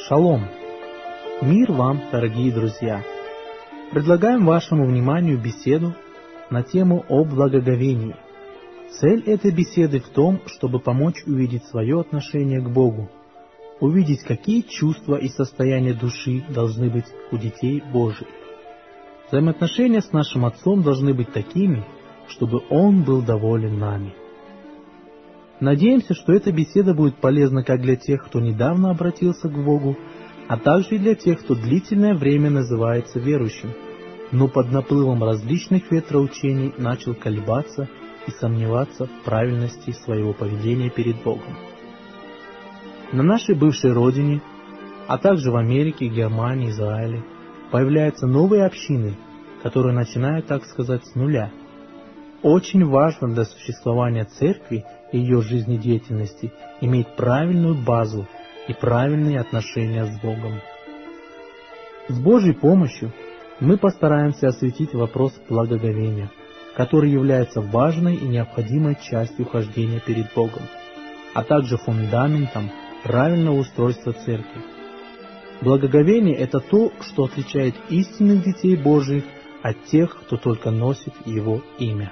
Шалом! Мир вам, дорогие друзья! Предлагаем вашему вниманию беседу на тему о благоговении. Цель этой беседы в том, чтобы помочь увидеть свое отношение к Богу, увидеть, какие чувства и состояния души должны быть у детей Божьих. Взаимоотношения с нашим Отцом должны быть такими, чтобы Он был доволен нами. Надеемся, что эта беседа будет полезна как для тех, кто недавно обратился к Богу, а также и для тех, кто длительное время называется верующим, но под наплывом различных ветроучений начал колебаться и сомневаться в правильности своего поведения перед Богом. На нашей бывшей родине, а также в Америке, Германии, Израиле, появляются новые общины, которые начинают, так сказать, с нуля. Очень важно для существования церкви и ее жизнедеятельности иметь правильную базу и правильные отношения с Богом. С Божьей помощью мы постараемся осветить вопрос благоговения, который является важной и необходимой частью хождения перед Богом, а также фундаментом правильного устройства церкви. Благоговение – это то, что отличает истинных детей Божьих от тех, кто только носит Его имя.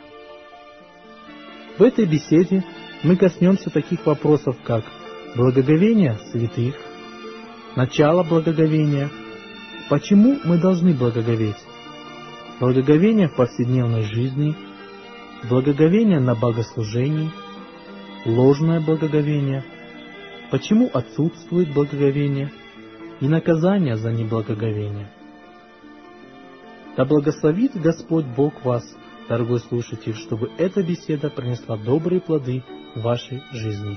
В этой беседе мы коснемся таких вопросов, как благоговение святых, начало благоговения, почему мы должны благоговеть, благоговение в повседневной жизни, благоговение на богослужении, ложное благоговение, почему отсутствует благоговение и наказание за неблагоговение. Да благословит Господь Бог вас, дорогой слушатель, чтобы эта беседа принесла добрые плоды в вашей жизни.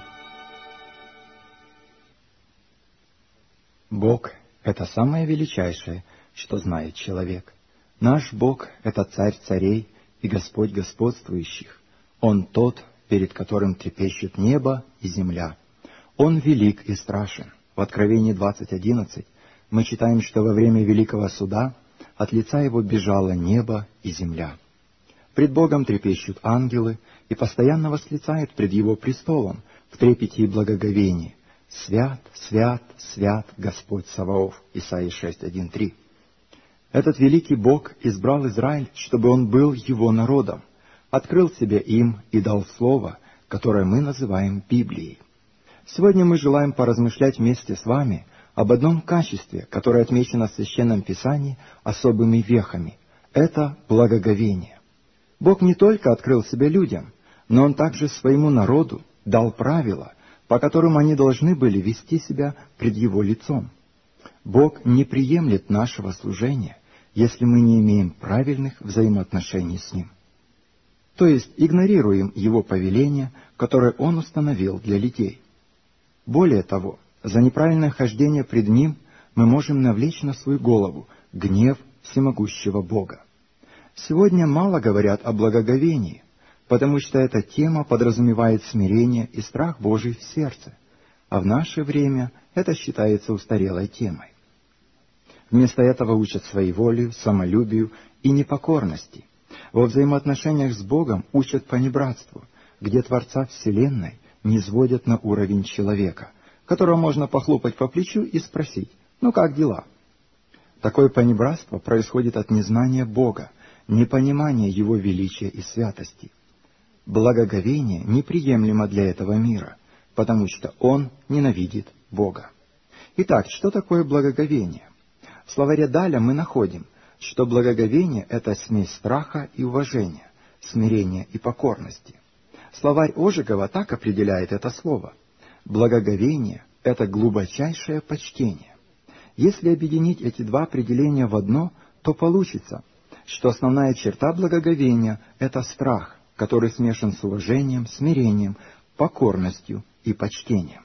Бог — это самое величайшее, что знает человек. Наш Бог — это Царь царей и Господь господствующих. Он тот, перед которым трепещет небо и земля. Он велик и страшен. В Откровении 20:11 мы читаем, что во время Великого Суда от лица Его бежало небо и земля. Пред Богом трепещут ангелы и постоянно восклицают пред Его престолом в трепете и благоговении: «Свят, свят, свят Господь Саваоф». Исайя 6:1-3. Этот великий Бог избрал Израиль, чтобы он был Его народом, открыл себя им и дал Слово, которое мы называем Библией. Сегодня мы желаем поразмышлять вместе с вами об одном качестве, которое отмечено в Священном Писании особыми вехами. Это благоговение. Бог не только открыл себя людям, но Он также своему народу дал правила, по которым они должны были вести себя пред Его лицом. Бог не приемлет нашего служения, если мы не имеем правильных взаимоотношений с Ним. То есть игнорируем Его повеления, которые Он установил для людей. Более того, за неправильное хождение пред Ним мы можем навлечь на свою голову гнев всемогущего Бога. Сегодня мало говорят о благоговении, потому что эта тема подразумевает смирение и страх Божий в сердце, а в наше время это считается устарелой темой. Вместо этого учат своеволию, самолюбию и непокорности. Во взаимоотношениях с Богом учат понебратству, где Творца Вселенной низводят на уровень человека, которого можно похлопать по плечу и спросить: «Ну как дела?». Такое понебратство происходит от незнания Бога, непонимания Его величия и святости. Благоговение неприемлемо для этого мира, потому что он ненавидит Бога. Итак, что такое благоговение? В словаре Даля мы находим, что благоговение — это смесь страха и уважения, смирения и покорности. Словарь Ожегова так определяет это слово. Благоговение — это глубочайшее почтение. Если объединить эти два определения в одно, то получится, что основная черта благоговения — это страх, который смешан с уважением, смирением, покорностью и почтением.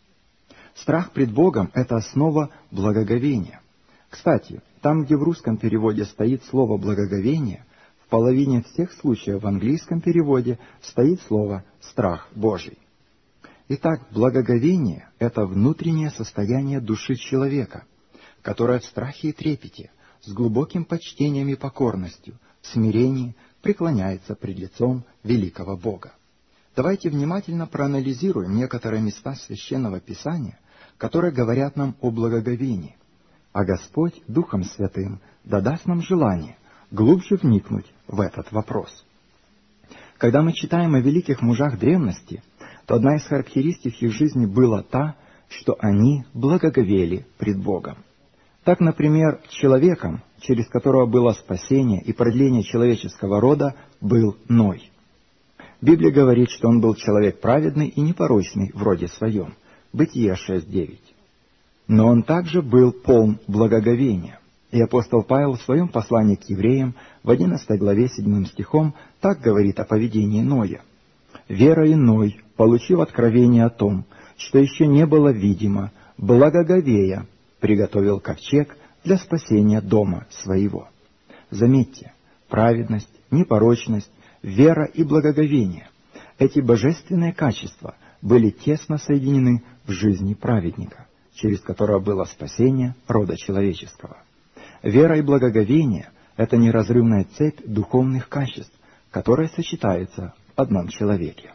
Страх пред Богом — это основа благоговения. Кстати, там, где в русском переводе стоит слово «благоговение», в половине всех случаев в английском переводе стоит слово «страх Божий». Итак, благоговение — это внутреннее состояние души человека, которое в страхе и трепете, с глубоким почтением и покорностью, в смирении преклоняется пред лицом великого Бога. Давайте внимательно проанализируем некоторые места Священного Писания, которые говорят нам о благоговении, а Господь Духом Святым даст нам желание глубже вникнуть в этот вопрос. Когда мы читаем о великих мужах древности, то одна из характеристик их жизни была та, что они благоговели пред Богом. Так, например, человеком, через которого было спасение и продление человеческого рода, был Ной. Библия говорит, что он был человек праведный и непорочный в роде своем. Бытие 6:9. Но он также был полн благоговения. И апостол Павел в своем послании к евреям в 11 главе 7 стихом так говорит о поведении Ноя. «Верой Ной, получив откровение о том, что еще не было видимо, благоговея, приготовил ковчег для спасения дома своего». Заметьте, праведность, непорочность, вера и благоговение — эти божественные качества были тесно соединены в жизни праведника, через которого было спасение рода человеческого. Вера и благоговение — это неразрывная цепь духовных качеств, которые сочетаются в одном человеке.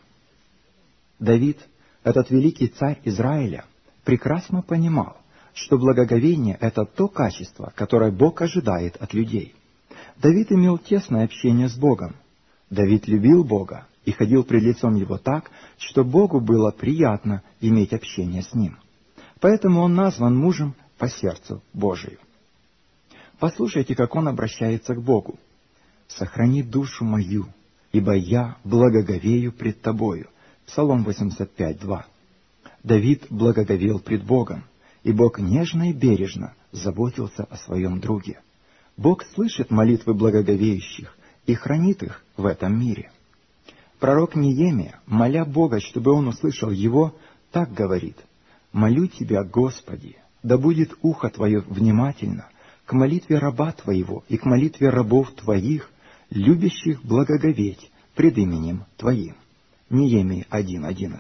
Давид, этот великий царь Израиля, прекрасно понимал, что благоговение — это то качество, которое Бог ожидает от людей. Давид имел тесное общение с Богом. Давид любил Бога и ходил пред лицом Его так, что Богу было приятно иметь общение с Ним. Поэтому он назван мужем по сердцу Божию. Послушайте, как он обращается к Богу. «Сохрани душу мою, ибо я благоговею пред Тобою». Псалом 85:2. Давид благоговел пред Богом, и Бог нежно и бережно заботился о своем друге. Бог слышит молитвы благоговеющих и хранит их в этом мире. Пророк Неемия, моля Бога, чтобы он услышал его, так говорит: «Молю Тебя, Господи, да будет ухо Твое внимательно к молитве раба Твоего и к молитве рабов Твоих, любящих благоговеть пред именем Твоим». Неемия 1:11.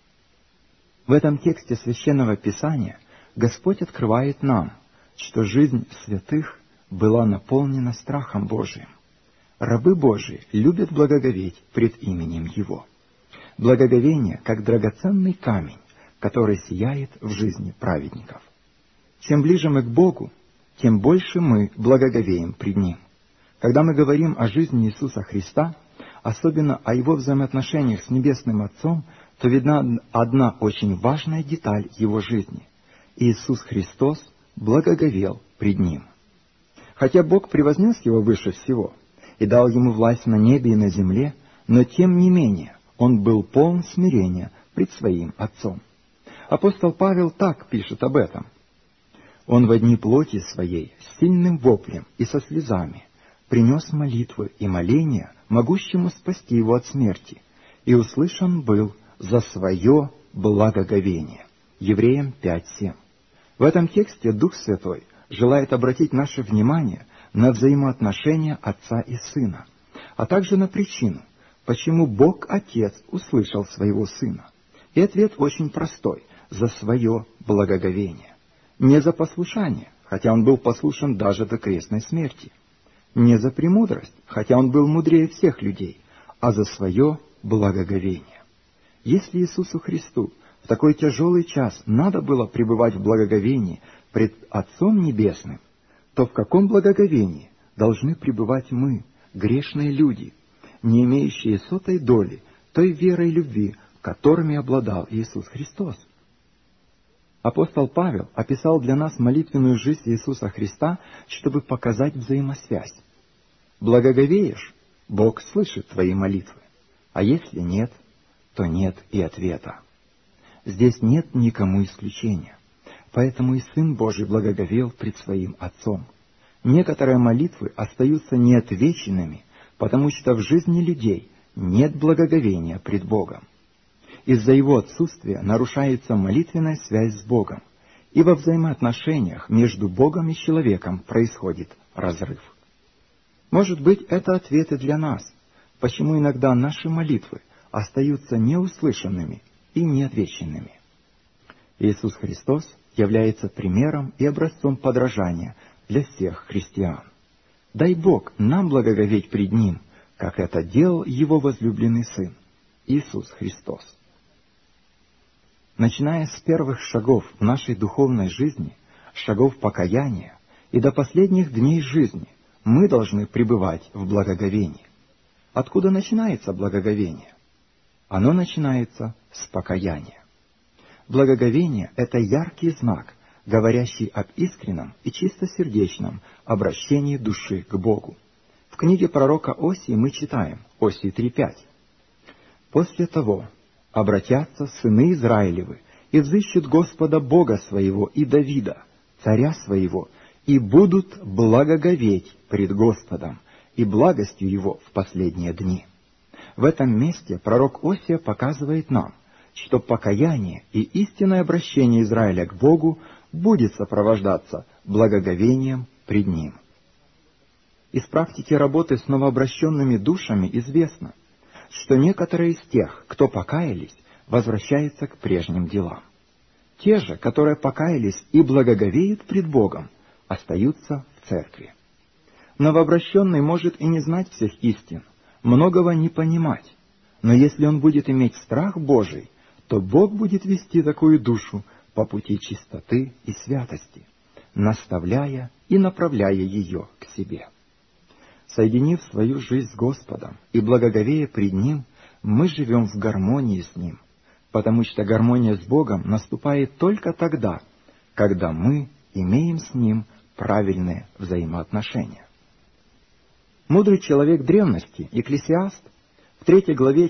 В этом тексте Священного Писания Господь открывает нам, что жизнь святых была наполнена страхом Божиим. Рабы Божии любят благоговеть пред именем Его. Благоговение как драгоценный камень, который сияет в жизни праведников. Чем ближе мы к Богу, тем больше мы благоговеем пред Ним. Когда мы говорим о жизни Иисуса Христа, особенно о Его взаимоотношениях с Небесным Отцом, то видна одна очень важная деталь Его жизни. Иисус Христос благоговел пред Ним. Хотя Бог превознес Его выше всего и дал Ему власть на небе и на земле, но тем не менее Он был полон смирения пред Своим Отцом. Апостол Павел так пишет об этом: «Он во дни плоти Своей с сильным воплем и со слезами принес молитвы и моления, могущему спасти его от смерти, и услышан был за свое благоговение». Евреям 5:7. В этом тексте Дух Святой желает обратить наше внимание на взаимоотношения Отца и Сына, а также на причину, почему Бог Отец услышал своего Сына. И ответ очень простой: за свое благоговение. Не за послушание, хотя он был послушен даже до крестной смерти. Не за премудрость, хотя он был мудрее всех людей, а за свое благоговение. Если Иисусу Христу в такой тяжелый час надо было пребывать в благоговении пред Отцом Небесным, то в каком благоговении должны пребывать мы, грешные люди, не имеющие сотой доли той веры и любви, которыми обладал Иисус Христос? Апостол Павел описал для нас молитвенную жизнь Иисуса Христа, чтобы показать взаимосвязь. Благоговеешь — Бог слышит твои молитвы, а если нет, то нет и ответа. Здесь нет никому исключения, поэтому и Сын Божий благоговел пред Своим Отцом. Некоторые молитвы остаются неотвеченными, потому что в жизни людей нет благоговения пред Богом. Из-за его отсутствия нарушается молитвенная связь с Богом, и во взаимоотношениях между Богом и человеком происходит разрыв. Может быть, это ответы для нас, почему иногда наши молитвы остаются неуслышанными и неотвеченными. Иисус Христос является примером и образцом подражания для всех христиан. Дай Бог нам благоговеть пред Ним, как это делал Его возлюбленный Сын, Иисус Христос. Начиная с первых шагов в нашей духовной жизни, шагов покаяния, и до последних дней жизни, мы должны пребывать в благоговении. Откуда начинается благоговение? Оно начинается с покаяния. Благоговение — это яркий знак, говорящий об искреннем и чистосердечном обращении души к Богу. В книге пророка Осии мы читаем, Осии 3:5. «После того обратятся сыны Израилевы и взыщут Господа Бога своего и Давида, царя своего, и будут благоговеть пред Господом и благостью Его в последние дни». В этом месте пророк Осия показывает нам, что покаяние и истинное обращение Израиля к Богу будет сопровождаться благоговением пред Ним. Из практики работы с новообращенными душами известно, что некоторые из тех, кто покаялись, возвращаются к прежним делам. Те же, которые покаялись и благоговеют пред Богом, остаются в церкви. Новообращенный может и не знать всех истин, многого не понимать, но если он будет иметь страх Божий, то Бог будет вести такую душу по пути чистоты и святости, наставляя и направляя ее к себе. Соединив свою жизнь с Господом и благоговея пред Ним, мы живем в гармонии с Ним, потому что гармония с Богом наступает только тогда, когда мы имеем с Ним правильные взаимоотношения. Мудрый человек древности, Екклесиаст, в 3 главе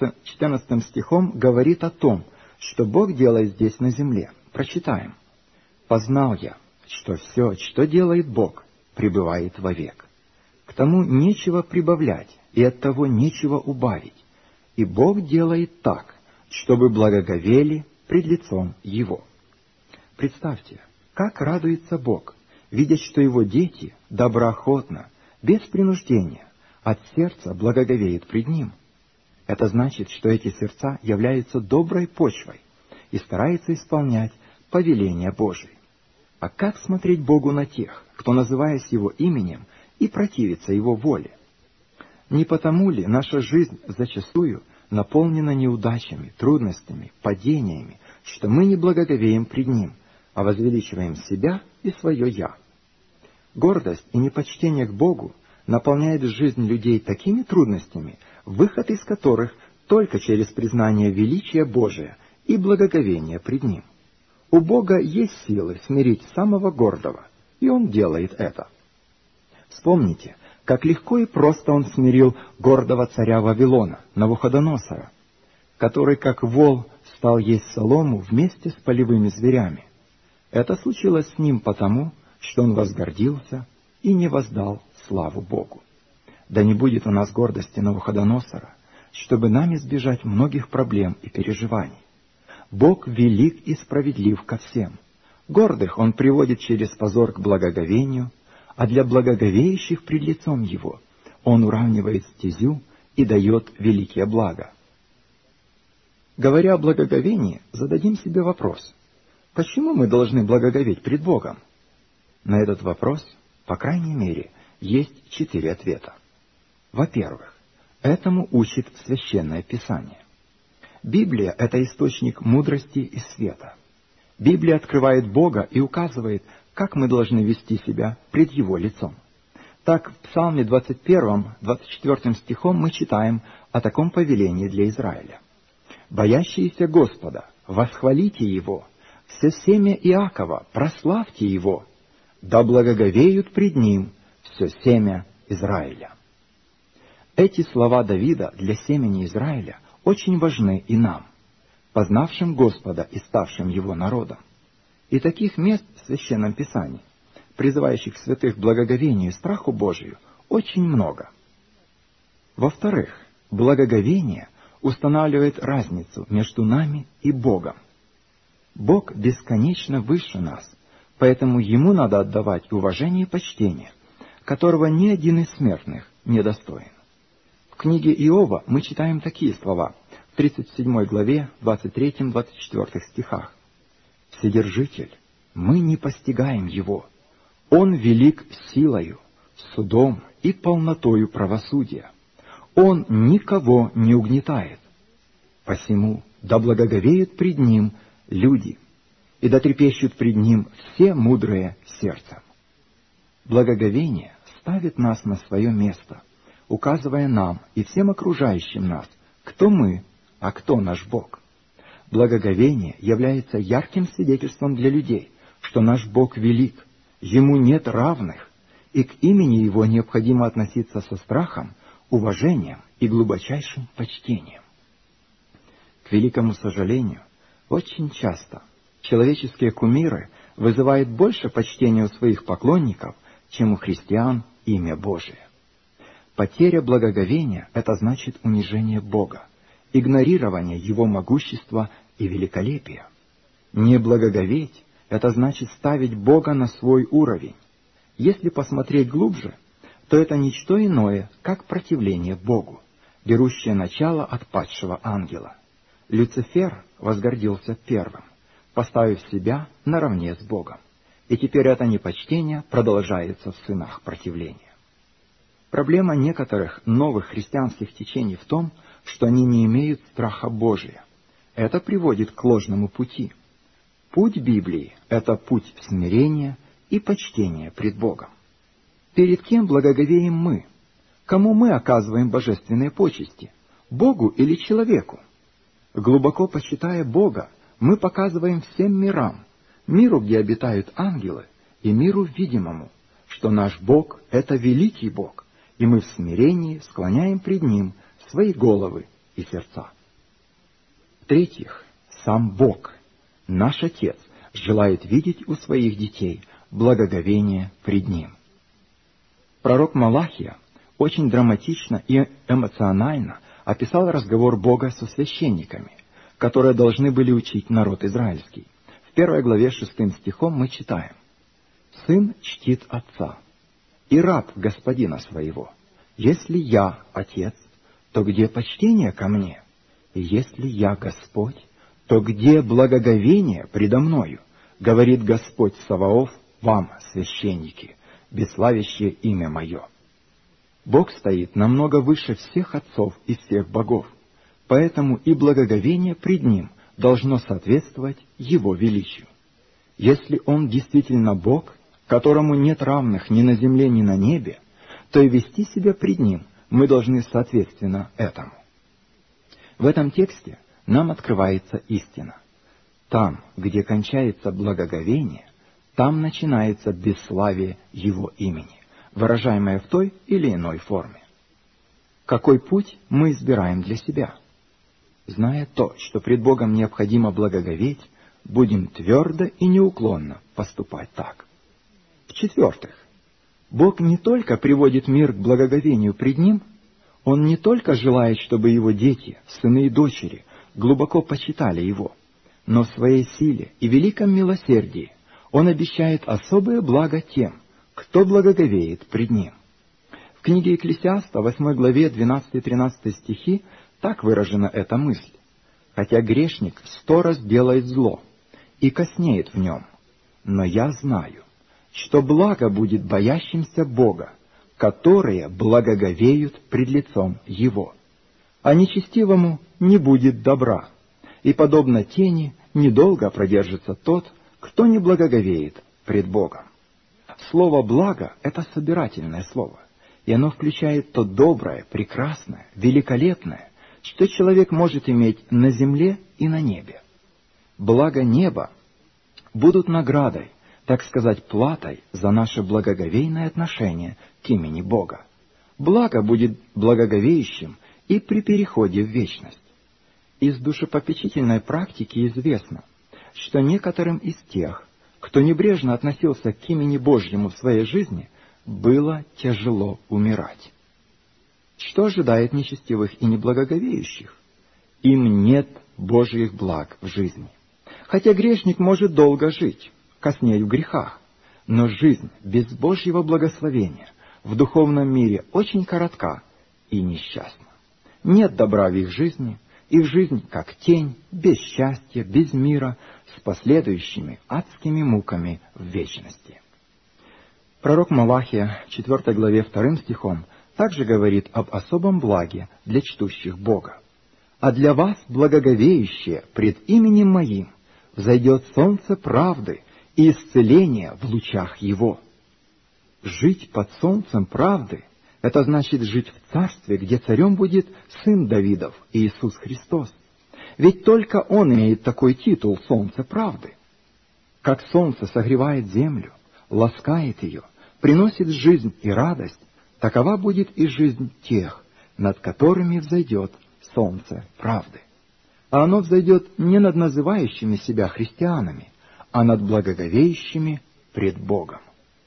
14 стихом говорит о том, что Бог делает здесь на земле. Прочитаем. «Познал я, что все, что делает Бог, пребывает вовек. К тому нечего прибавлять, и от того нечего убавить. И Бог делает так, чтобы благоговели пред лицом Его». Представьте, как радуется Бог, видя, что Его дети доброохотно, без принуждения, от сердца благоговеют пред Ним. Это значит, что эти сердца являются доброй почвой и стараются исполнять повеления Божии. А как смотреть Богу на тех, кто, называясь Его именем, и противится Его воле? Не потому ли наша жизнь зачастую наполнена неудачами, трудностями, падениями, что мы не благоговеем пред Ним, а возвеличиваем себя и свое «я»? Гордость и непочтение к Богу наполняет жизнь людей такими трудностями, выход из которых только через признание величия Божия и благоговение пред Ним. У Бога есть силы смирить самого гордого, и Он делает это. Вспомните, как легко и просто Он смирил гордого царя Вавилона, Навуходоносора, который, как вол, стал есть солому вместе с полевыми зверями. Это случилось с ним потому, что он возгордился и не воздал славу Богу. Да не будет у нас гордости Навуходоносора, чтобы нам избежать многих проблем и переживаний. Бог велик и справедлив ко всем. Гордых Он приводит через позор к благоговению, а для благоговеющих пред лицом Его Он уравнивает стезю и дает великие блага. Говоря о благоговении, зададим себе вопрос: почему мы должны благоговеть пред Богом? На этот вопрос, по крайней мере, есть 4 ответа. Во-первых, этому учит Священное Писание. Библия — это источник мудрости и света. Библия открывает Бога и указывает, как мы должны вести себя пред Его лицом. Так, в Псалме 21, 24 стихом мы читаем о таком повелении для Израиля. «Боящиеся Господа, восхвалите Его, все семя Иакова, прославьте Его, да благоговеют пред Ним все семя Израиля». Эти слова Давида для семени Израиля очень важны и нам, познавшим Господа и ставшим Его народом. И таких мест в Священном Писании, призывающих святых к благоговению и страху Божию, очень много. Во-вторых, благоговение устанавливает разницу между нами и Богом. Бог бесконечно выше нас, поэтому Ему надо отдавать уважение и почтение, которого ни один из смертных не достоин. В книге Иова мы читаем такие слова в 37 главе, 23-24 стихах. «Вседержитель, мы не постигаем Его. Он велик силою, судом и полнотою правосудия. Он никого не угнетает. Посему да благоговеют пред Ним люди, и да трепещут пред Ним все мудрые сердцем. Благоговение ставит нас на свое место, указывая нам и всем окружающим нас, кто мы, а кто наш Бог. Благоговение является ярким свидетельством для людей, что наш Бог велик, Ему нет равных, и к имени Его необходимо относиться со страхом, уважением и глубочайшим почтением. К великому сожалению, очень часто человеческие кумиры вызывают больше почтения у своих поклонников, чем у христиан имя Божие. Потеря благоговения — это значит унижение Бога, игнорирование Его могущества и великолепия. Не благоговеть — это значит ставить Бога на свой уровень. Если посмотреть глубже, то это ничто иное, как противление Богу, берущее начало от падшего ангела. Люцифер возгордился первым, поставив себя наравне с Богом. И теперь это непочтение продолжается в сынах противления. Проблема некоторых новых христианских течений в том, что они не имеют страха Божия. Это приводит к ложному пути. Путь Библии — это путь смирения и почтения пред Богом. Перед кем благоговеем мы? Кому мы оказываем божественные почести? Богу или человеку? Глубоко почитая Бога, мы показываем всем мирам, миру, где обитают ангелы, и миру видимому, что наш Бог — это великий Бог, и мы в смирении склоняем пред Ним свои головы и сердца. В-третьих, сам Бог, наш Отец, желает видеть у своих детей благоговение пред Ним. Пророк Малахия очень драматично и эмоционально описал разговор Бога со священниками, которые должны были учить народ израильский. В 1 главе 6 стихом мы читаем: «Сын чтит отца, и раб господина своего. Если я отец, то где почтение ко мне? И если я Господь, то где благоговение предо мною? Говорит Господь Саваоф вам, священники, бесславящее имя мое». Бог стоит намного выше всех отцов и всех богов, поэтому и благоговение пред Ним должно соответствовать Его величию. Если Он действительно Бог, которому нет равных ни на земле, ни на небе, то и вести себя пред Ним мы должны соответственно этому. В этом тексте нам открывается истина. Там, где кончается благоговение, там начинается бесславие Его имени, выражаемое в той или иной форме. Какой путь мы избираем для себя? Зная то, что пред Богом необходимо благоговеть, будем твердо и неуклонно поступать так. В-четвертых, Бог не только приводит мир к благоговению пред Ним, Он не только желает, чтобы Его дети, сыны и дочери, глубоко почитали Его, но в своей силе и великом милосердии Он обещает особое благо тем, кто благоговеет пред Ним. В книге Екклесиаста, 8 главе 12-13 стихи, так выражена эта мысль: «Хотя грешник 100 раз делает зло и коснеет в нем, но я знаю, что благо будет боящимся Бога, которые благоговеют пред лицом Его. А нечестивому не будет добра, и, подобно тени, недолго продержится тот, кто не благоговеет пред Богом». Слово «благо» — это собирательное слово, и оно включает то доброе, прекрасное, великолепное, что человек может иметь на земле и на небе. Благо неба будут наградой, так сказать, платой за наше благоговейное отношение к имени Бога. Благо будет благоговеющим и при переходе в вечность. Из душепопечительной практики известно, что некоторым из тех, кто небрежно относился к имени Божьему в своей жизни, было тяжело умирать. Что ожидает нечестивых и неблагоговеющих? Им нет Божьих благ в жизни. Хотя грешник может долго жить, коснея в грехах, но жизнь без Божьего благословения в духовном мире очень коротка и несчастна. Нет добра в их жизни, их жизнь как тень, без счастья, без мира, с последующими адскими муками в вечности. Пророк Малахия, 4 главе 2 стихом, также говорит об особом благе для чтущих Бога. «А для вас, благоговеющие пред именем Моим, взойдет солнце правды и исцеления в лучах его». Жить под солнцем правды — это значит жить в царстве, где царем будет Сын Давидов, Иисус Христос. Ведь только Он имеет такой титул — солнце правды. Как солнце согревает землю, ласкает ее, приносит жизнь и радость, такова будет и жизнь тех, над которыми взойдет солнце правды. А оно взойдет не над называющими себя христианами, а над благоговеющими пред Богом.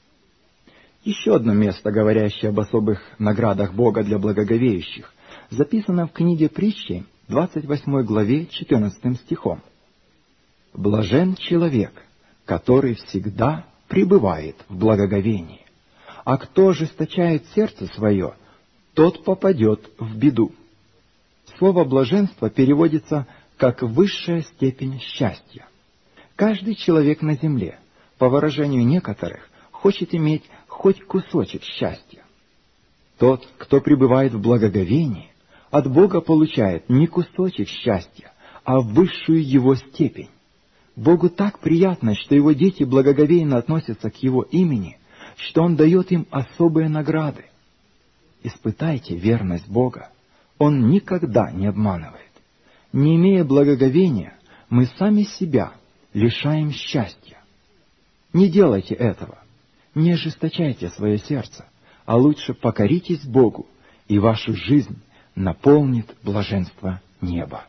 Еще одно место, говорящее об особых наградах Бога для благоговеющих, записано в книге Притчи, 28 главе, 14 стихом. «Блажен человек, который всегда пребывает в благоговении, а кто ожесточает сердце свое, тот попадет в беду». Слово «блаженство» переводится как «высшая степень счастья». Каждый человек на земле, по выражению некоторых, хочет иметь хоть кусочек счастья. Тот, кто пребывает в благоговении, от Бога получает не кусочек счастья, а высшую его степень. Богу так приятно, что его дети благоговейно относятся к его имени, что он дает им особые награды. Испытайте верность Бога. Он никогда не обманывает. Не имея благоговения, мы сами себя лишаем счастья. Не делайте этого. Не ожесточайте свое сердце, а лучше покоритесь Богу, и вашу жизнь наполнит блаженство неба.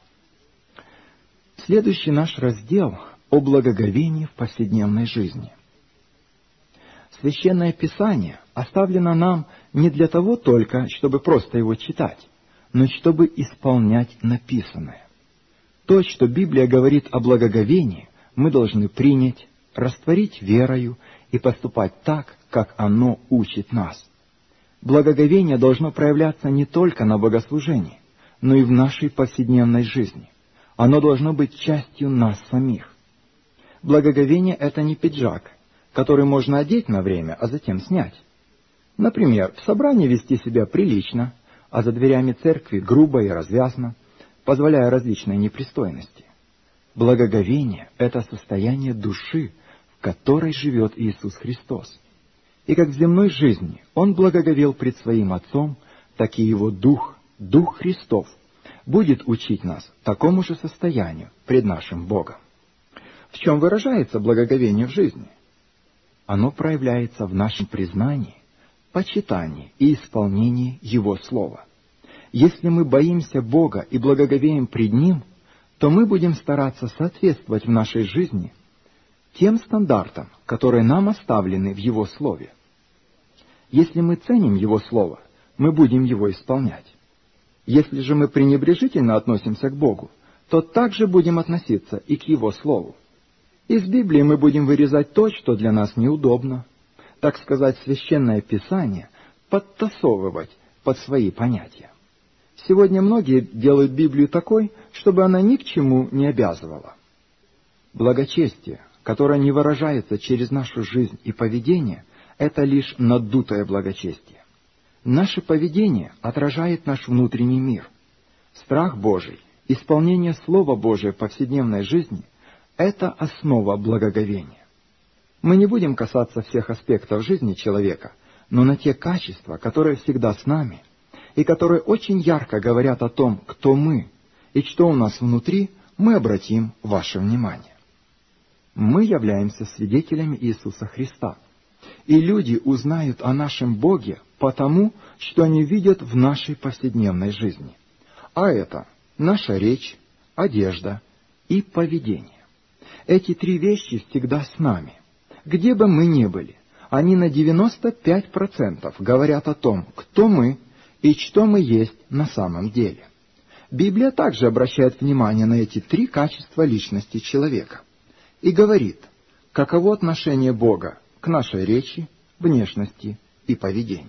Следующий наш раздел о благоговении в повседневной жизни. Священное Писание оставлено нам не для того только, чтобы просто его читать, но чтобы исполнять написанное. То, что Библия говорит о благоговении, мы должны принять, растворить верою и поступать так, как оно учит нас. Благоговение должно проявляться не только на богослужении, но и в нашей повседневной жизни. Оно должно быть частью нас самих. Благоговение — это не пиджак, который можно одеть на время, а затем снять. Например, в собрании вести себя прилично, а за дверями церкви грубо и развязно, позволяя различные непристойности. Благоговение — это состояние души, в которой живет Иисус Христос. И как в земной жизни Он благоговел пред Своим Отцом, так и Его Дух, Дух Христов, будет учить нас такому же состоянию пред нашим Богом. В чем выражается благоговение в жизни? Оно проявляется в нашем признании, почитании и исполнении Его Слова. Если мы боимся Бога и благоговеем пред Ним, то мы будем стараться соответствовать в нашей жизни тем стандартам, которые нам оставлены в Его Слове. Если мы ценим Его Слово, мы будем его исполнять. Если же мы пренебрежительно относимся к Богу, то также будем относиться и к Его Слову. Из Библии мы будем вырезать то, что для нас неудобно, так сказать, Священное Писание подтасовывать под свои понятия. Сегодня многие делают Библию такой, чтобы она ни к чему не обязывала. Благочестие, которое не выражается через нашу жизнь и поведение, это лишь надутое благочестие. Наше поведение отражает наш внутренний мир. Страх Божий, исполнение Слова Божия в повседневной жизни — это основа благоговения. Мы не будем касаться всех аспектов жизни человека, но на те качества, которые всегда с нами, и которые очень ярко говорят о том, кто мы и что у нас внутри, мы обратим ваше внимание. Мы являемся свидетелями Иисуса Христа, и люди узнают о нашем Боге потому, что они видят в нашей повседневной жизни. А это наша речь, одежда и поведение. Эти три вещи всегда с нами. Где бы мы ни были, они на 95% говорят о том, кто мы и что мы есть на самом деле. Библия также обращает внимание на эти три качества личности человека и говорит, каково отношение Бога к нашей речи, внешности и поведению.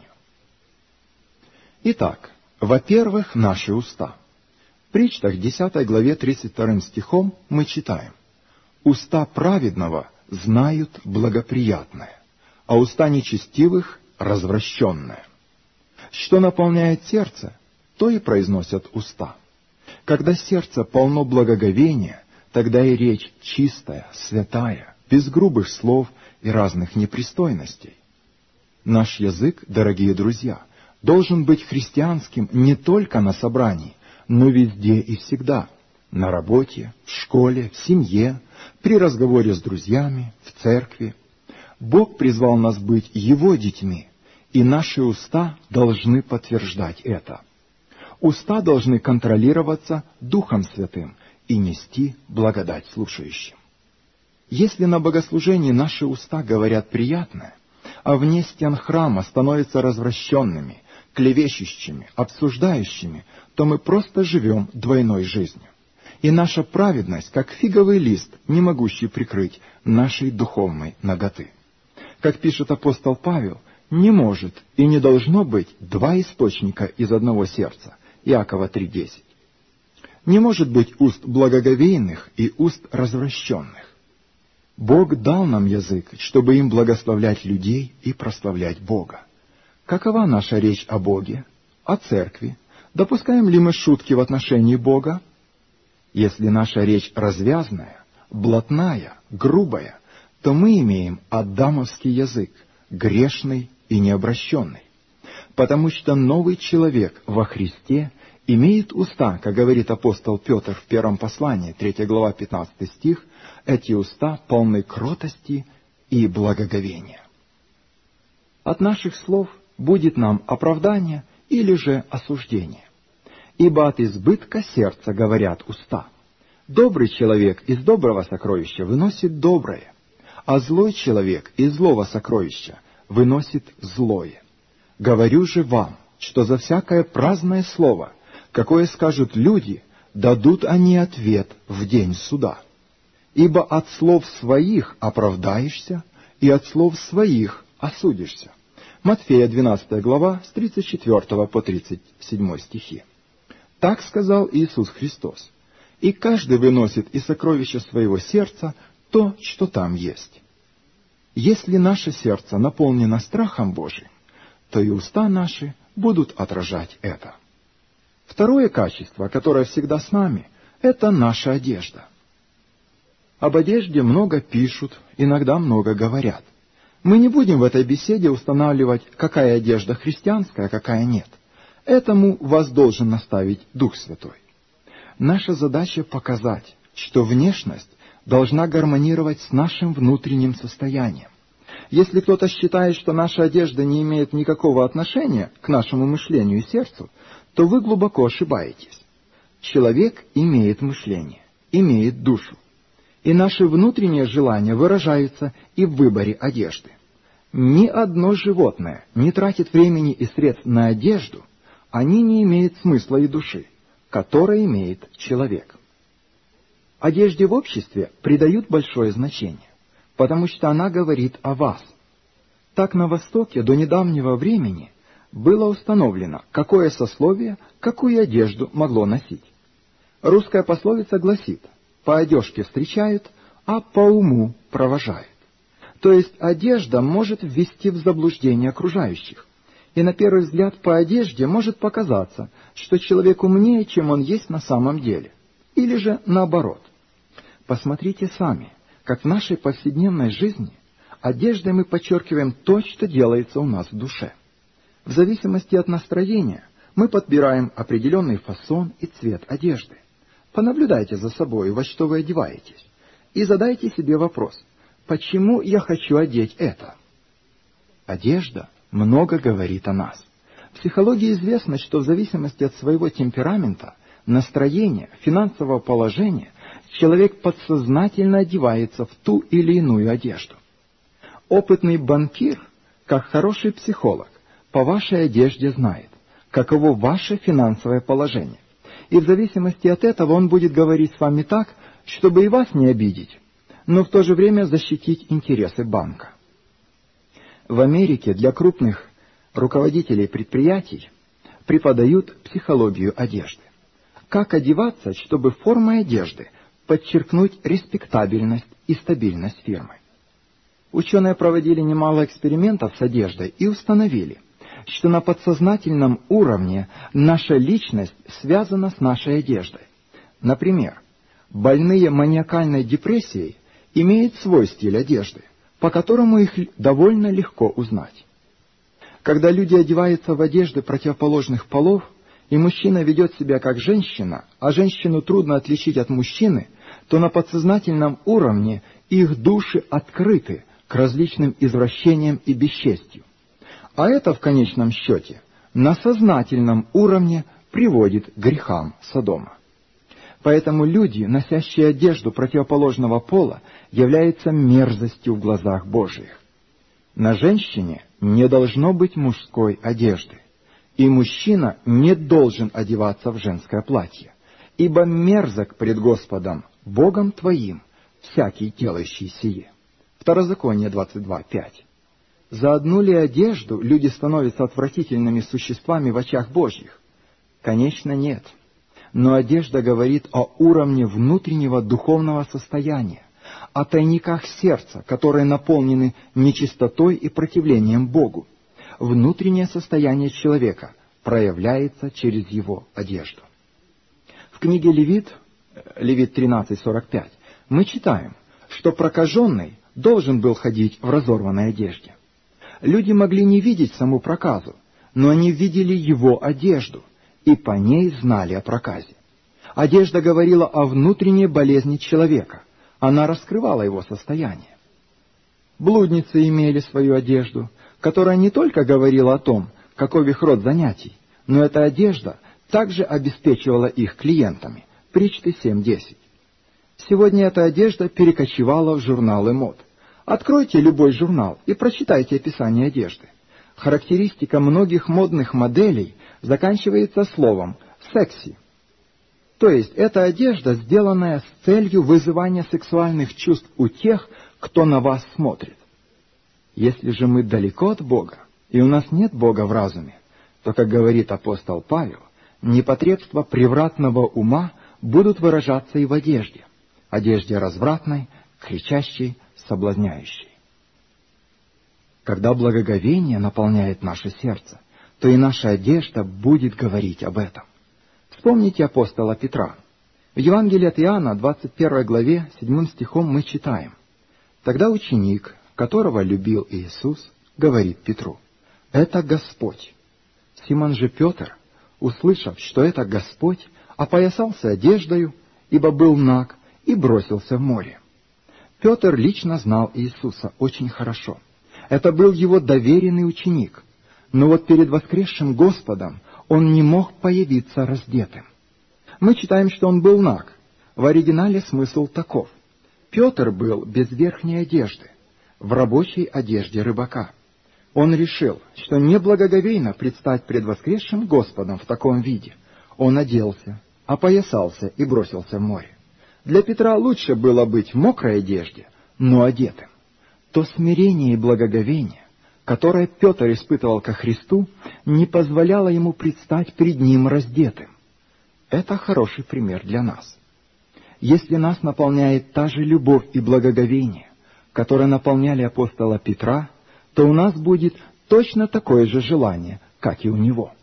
Итак, во-первых, наши уста. В Притчах 10 главе 32 стихом мы читаем: «Уста праведного знают благоприятное, а уста нечестивых — развращенное. Что наполняет сердце, то и произносят уста». Когда сердце полно благоговения, тогда и речь чистая, святая, без грубых слов и разных непристойностей. Наш язык, дорогие друзья, должен быть христианским не только на собрании, но везде и всегда, на работе, в школе, в семье, при разговоре с друзьями, в церкви. Бог призвал нас быть Его детьми, и наши уста должны подтверждать это. Уста должны контролироваться Духом Святым и нести благодать слушающим. Если на богослужении наши уста говорят приятное, а вне стен храма становятся развращенными, клевещущими, обсуждающими, то мы просто живем двойной жизнью. И наша праведность, как фиговый лист, не могущий прикрыть нашей духовной наготы. Как пишет апостол Павел, не может и не должно быть два источника из одного сердца. Иакова 3:10. Не может быть уст благоговейных и уст развращенных. Бог дал нам язык, чтобы им благословлять людей и прославлять Бога. Какова наша речь о Боге, о церкви? Допускаем ли мы шутки в отношении Бога? Если наша речь развязная, блатная, грубая, то мы имеем адамовский язык, грешный и необращенный. Потому что новый человек во Христе имеет уста, как говорит апостол Петр в первом послании, 3 глава, 15 стих, эти уста полны кротости и благоговения. От наших слов будет нам оправдание или же осуждение. Ибо от избытка сердца говорят уста. Добрый человек из доброго сокровища выносит доброе, а злой человек из злого сокровища выносит злое. Говорю же вам, что за всякое праздное слово, какое скажут люди, дадут они ответ в день суда. Ибо от слов своих оправдаешься, и от слов своих осудишься. Матфея 12 глава, с 34 по 37 стихи. Так сказал Иисус Христос. И каждый выносит из сокровища своего сердца то, что там есть. Если наше сердце наполнено страхом Божиим, то и уста наши будут отражать это. Второе качество, которое всегда с нами, это наша одежда. Об одежде много пишут, иногда много говорят. Мы не будем в этой беседе устанавливать, какая одежда христианская, а какая нет. Этому вас должен наставить Дух Святой. Наша задача показать, что внешность должна гармонировать с нашим внутренним состоянием. Если кто-то считает, что наша одежда не имеет никакого отношения к нашему мышлению и сердцу, то вы глубоко ошибаетесь. Человек имеет мышление, имеет душу. И наши внутренние желания выражаются и в выборе одежды. Ни одно животное не тратит времени и средств на одежду, они не имеют смысла и души, которое имеет человек. Одежде в обществе придают большое значение, потому что она говорит о вас. Так на Востоке до недавнего времени было установлено, какое сословие какую одежду могло носить. Русская пословица гласит: «По одежке встречают, а по уму провожают». То есть одежда может ввести в заблуждение окружающих. И на первый взгляд по одежде может показаться, что человек умнее, чем он есть на самом деле. Или же наоборот. Посмотрите сами, как в нашей повседневной жизни одеждой мы подчеркиваем то, что делается у нас в душе. В зависимости от настроения мы подбираем определенный фасон и цвет одежды. Понаблюдайте за собой, во что вы одеваетесь, и задайте себе вопрос: почему я хочу одеть это? Одежда много говорит о нас. В психологии известно, что в зависимости от своего темперамента, настроения, финансового положения, человек подсознательно одевается в ту или иную одежду. Опытный банкир, как хороший психолог, по вашей одежде знает, каково ваше финансовое положение. И в зависимости от этого он будет говорить с вами так, чтобы и вас не обидеть, но в то же время защитить интересы банка. В Америке для крупных руководителей предприятий преподают психологию одежды. Как одеваться, чтобы формой одежды подчеркнуть респектабельность и стабильность фирмы. Ученые проводили немало экспериментов с одеждой и установили, что на подсознательном уровне наша личность связана с нашей одеждой. Например, Больные маниакальной депрессией имеют свой стиль одежды, по которому их довольно легко узнать. Когда люди одеваются в одежды противоположных полов, и мужчина ведет себя как женщина, а женщину трудно отличить от мужчины, то на подсознательном уровне их души открыты к различным извращениям и бесчестью. А это в конечном счете на сознательном уровне приводит к грехам Содома. Поэтому люди, носящие одежду противоположного пола, являются мерзостью в глазах Божиих. На женщине не должно быть мужской одежды, и мужчина не должен одеваться в женское платье, ибо мерзок пред Господом, Богом твоим, всякий делающий сие. Второзаконие 22:5. За одну ли одежду люди становятся отвратительными существами в очах Божьих? Конечно, нет. Но одежда говорит о уровне внутреннего духовного состояния, о тайниках сердца, которые наполнены нечистотой и противлением Богу. Внутреннее состояние человека проявляется через его одежду. В книге Левит 13:45, мы читаем, что прокаженный должен был ходить в разорванной одежде. Люди могли не видеть саму проказу, но они видели его одежду, и по ней знали о проказе. Одежда говорила о внутренней болезни человека, она раскрывала его состояние. Блудницы имели свою одежду, которая не только говорила о том, каков их род занятий, но эта одежда также обеспечивала их клиентами. Притчи 7:10. Сегодня эта одежда перекочевала в журналы мод. Откройте любой журнал и прочитайте описание одежды. Характеристика многих модных моделей заканчивается словом «секси». То есть это одежда, сделанная с целью вызывания сексуальных чувств у тех, кто на вас смотрит. Если же мы далеко от Бога, и у нас нет Бога в разуме, то, как говорит апостол Павел, непотребства превратного ума будут выражаться и в одежде развратной, кричащей, соблазняющей. Когда благоговение наполняет наше сердце, то и наша одежда будет говорить об этом. Вспомните апостола Петра. В Евангелии от Иоанна, 21 главе, 7 стихом мы читаем: «Тогда ученик, которого любил Иисус, говорит Петру: „Это Господь“. Симон же Петр, услышав, что это Господь, опоясался одеждою, ибо был наг, и бросился в море. Петр лично знал Иисуса очень хорошо. Это был его доверенный ученик. Но вот перед воскресшим Господом он не мог появиться раздетым. Мы читаем, что он был наг. В оригинале смысл таков: Петр был без верхней одежды, в рабочей одежде рыбака. Он решил, что неблагоговейно предстать пред воскресшим Господом в таком виде. Он оделся, опоясался и бросился в море. Для Петра лучше было быть в мокрой одежде, но одетым. То смирение и благоговение, которое Петр испытывал ко Христу, не позволяло ему предстать пред Ним раздетым. Это хороший пример для нас. Если нас наполняет та же любовь и благоговение, которые наполняли апостола Петра, то у нас будет точно такое же желание, как и у него.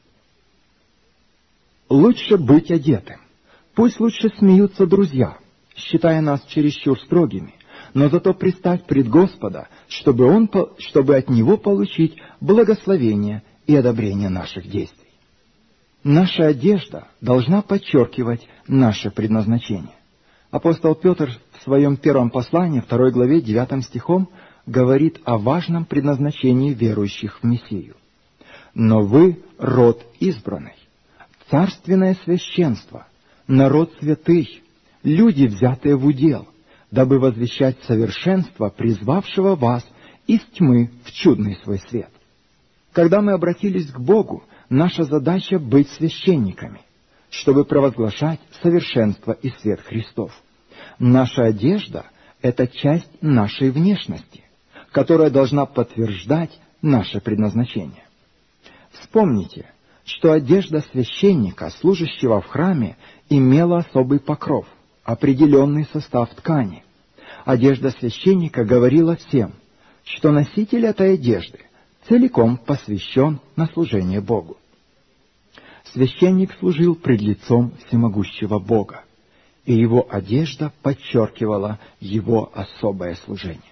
Лучше быть одетым. Пусть лучше смеются друзья, считая нас чересчур строгими, но зато предстать пред Господа, чтобы от Него получить благословение и одобрение наших действий. Наша одежда должна подчеркивать наше предназначение. Апостол Петр в своем первом послании, 2 главе, 9 стихом, говорит о важном предназначении верующих в Мессию. «Но вы род избранный, царственное священство, народ святый, люди, взятые в удел, дабы возвещать совершенство призвавшего вас из тьмы в чудный свой свет». Когда мы обратились к Богу, наша задача быть священниками, чтобы провозглашать совершенство и свет Христов. Наша одежда — это часть нашей внешности, которая должна подтверждать наше предназначение. Вспомните, что одежда священника, служащего в храме, имела особый покров, определенный состав ткани. Одежда священника говорила всем, что носитель этой одежды целиком посвящен на служение Богу. Священник служил пред лицом всемогущего Бога. и его одежда подчеркивала его особое служение.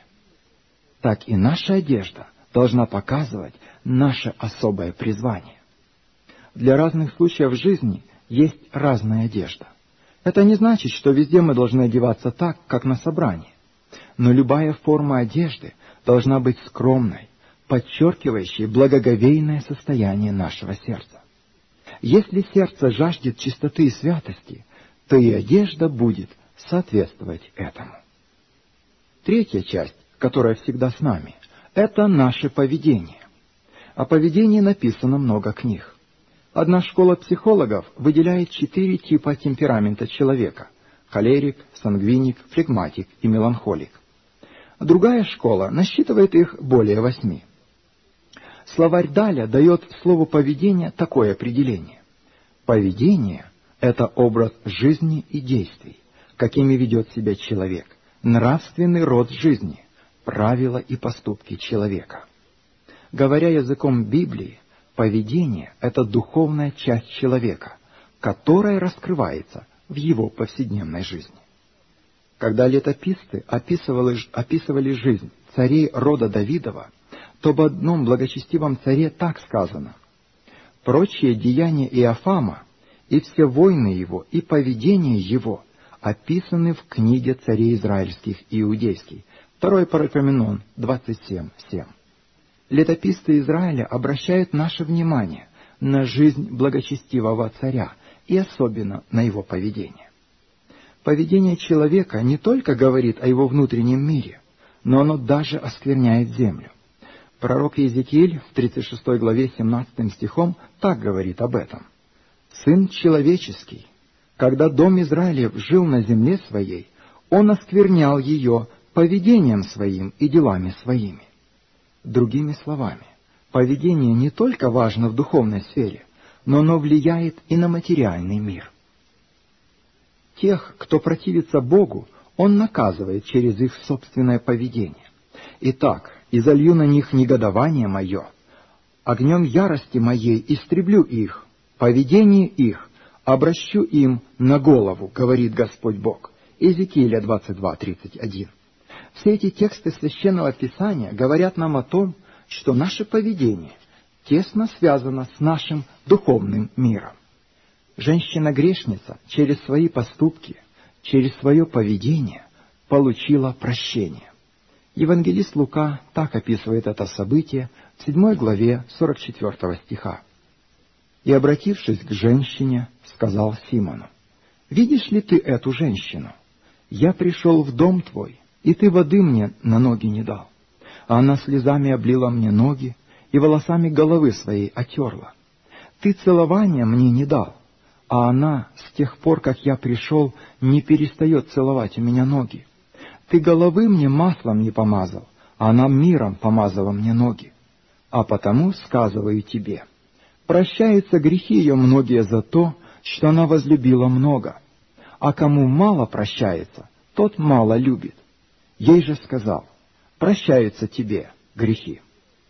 Так и наша одежда должна показывать наше особое призвание. Для разных случаев жизни есть разная одежда. Это не значит, что везде мы должны одеваться так, как на собрании. Но любая форма одежды должна быть скромной, подчеркивающей благоговейное состояние нашего сердца. Если сердце жаждет чистоты и святости, то и одежда будет соответствовать этому. Третья часть, которая всегда с нами, это наше поведение. О поведении написано много книг. Одна школа психологов выделяет 4 типа темперамента человека: холерик, сангвиник, флегматик и меланхолик. Другая школа насчитывает их более 8. Словарь Даля дает слову «поведение» такое определение. Поведение — это образ жизни и действий, какими ведет себя человек, нравственный род жизни, правила и поступки человека. Говоря языком Библии, поведение — это духовная часть человека, которая раскрывается в его повседневной жизни. Когда летописцы описывали жизнь царей рода Давидова, то об одном благочестивом царе так сказано: «Прочие деяния Иофама и все войны его и поведение его описаны в книге царей израильских и иудейских». 2 Паралипоменон 27:7. Летописцы Израиля обращают наше внимание на жизнь благочестивого царя и особенно на его поведение. Поведение человека не только говорит о его внутреннем мире, но оно даже оскверняет землю. Пророк Иезекииль в 36 главе 17 стихом так говорит об этом: «Сын человеческий, когда дом Израилев жил на земле своей, он осквернял ее поведением своим и делами своими». Другими словами, поведение не только важно в духовной сфере, но оно влияет и на материальный мир. Тех, кто противится Богу, Он наказывает через их собственное поведение. Итак, изолью на них негодование мое, огнем ярости моей истреблю их, поведение их обращу им на голову, говорит Господь Бог. Иезекииля 22:31. Все эти тексты Священного Писания говорят нам о том, что наше поведение тесно связано с нашим духовным миром. Женщина-грешница через свои поступки, через свое поведение получила прощение. Евангелист Лука так описывает это событие в 7 главе 44 стиха. «И, обратившись к женщине, сказал Симону: видишь ли ты эту женщину? Я пришел в дом твой, и ты воды мне на ноги не дал, а она слезами облила мне ноги и волосами головы своей отерла. Ты целования мне не дал, а она с тех пор, как я пришел, не перестает целовать у меня ноги. Ты головы мне маслом не помазал, а она миром помазала мне ноги. А потому сказываю тебе, прощаются грехи ее многие за то, что она возлюбила много, а кому мало прощается, тот мало любит. Ей же сказал: прощаются тебе грехи».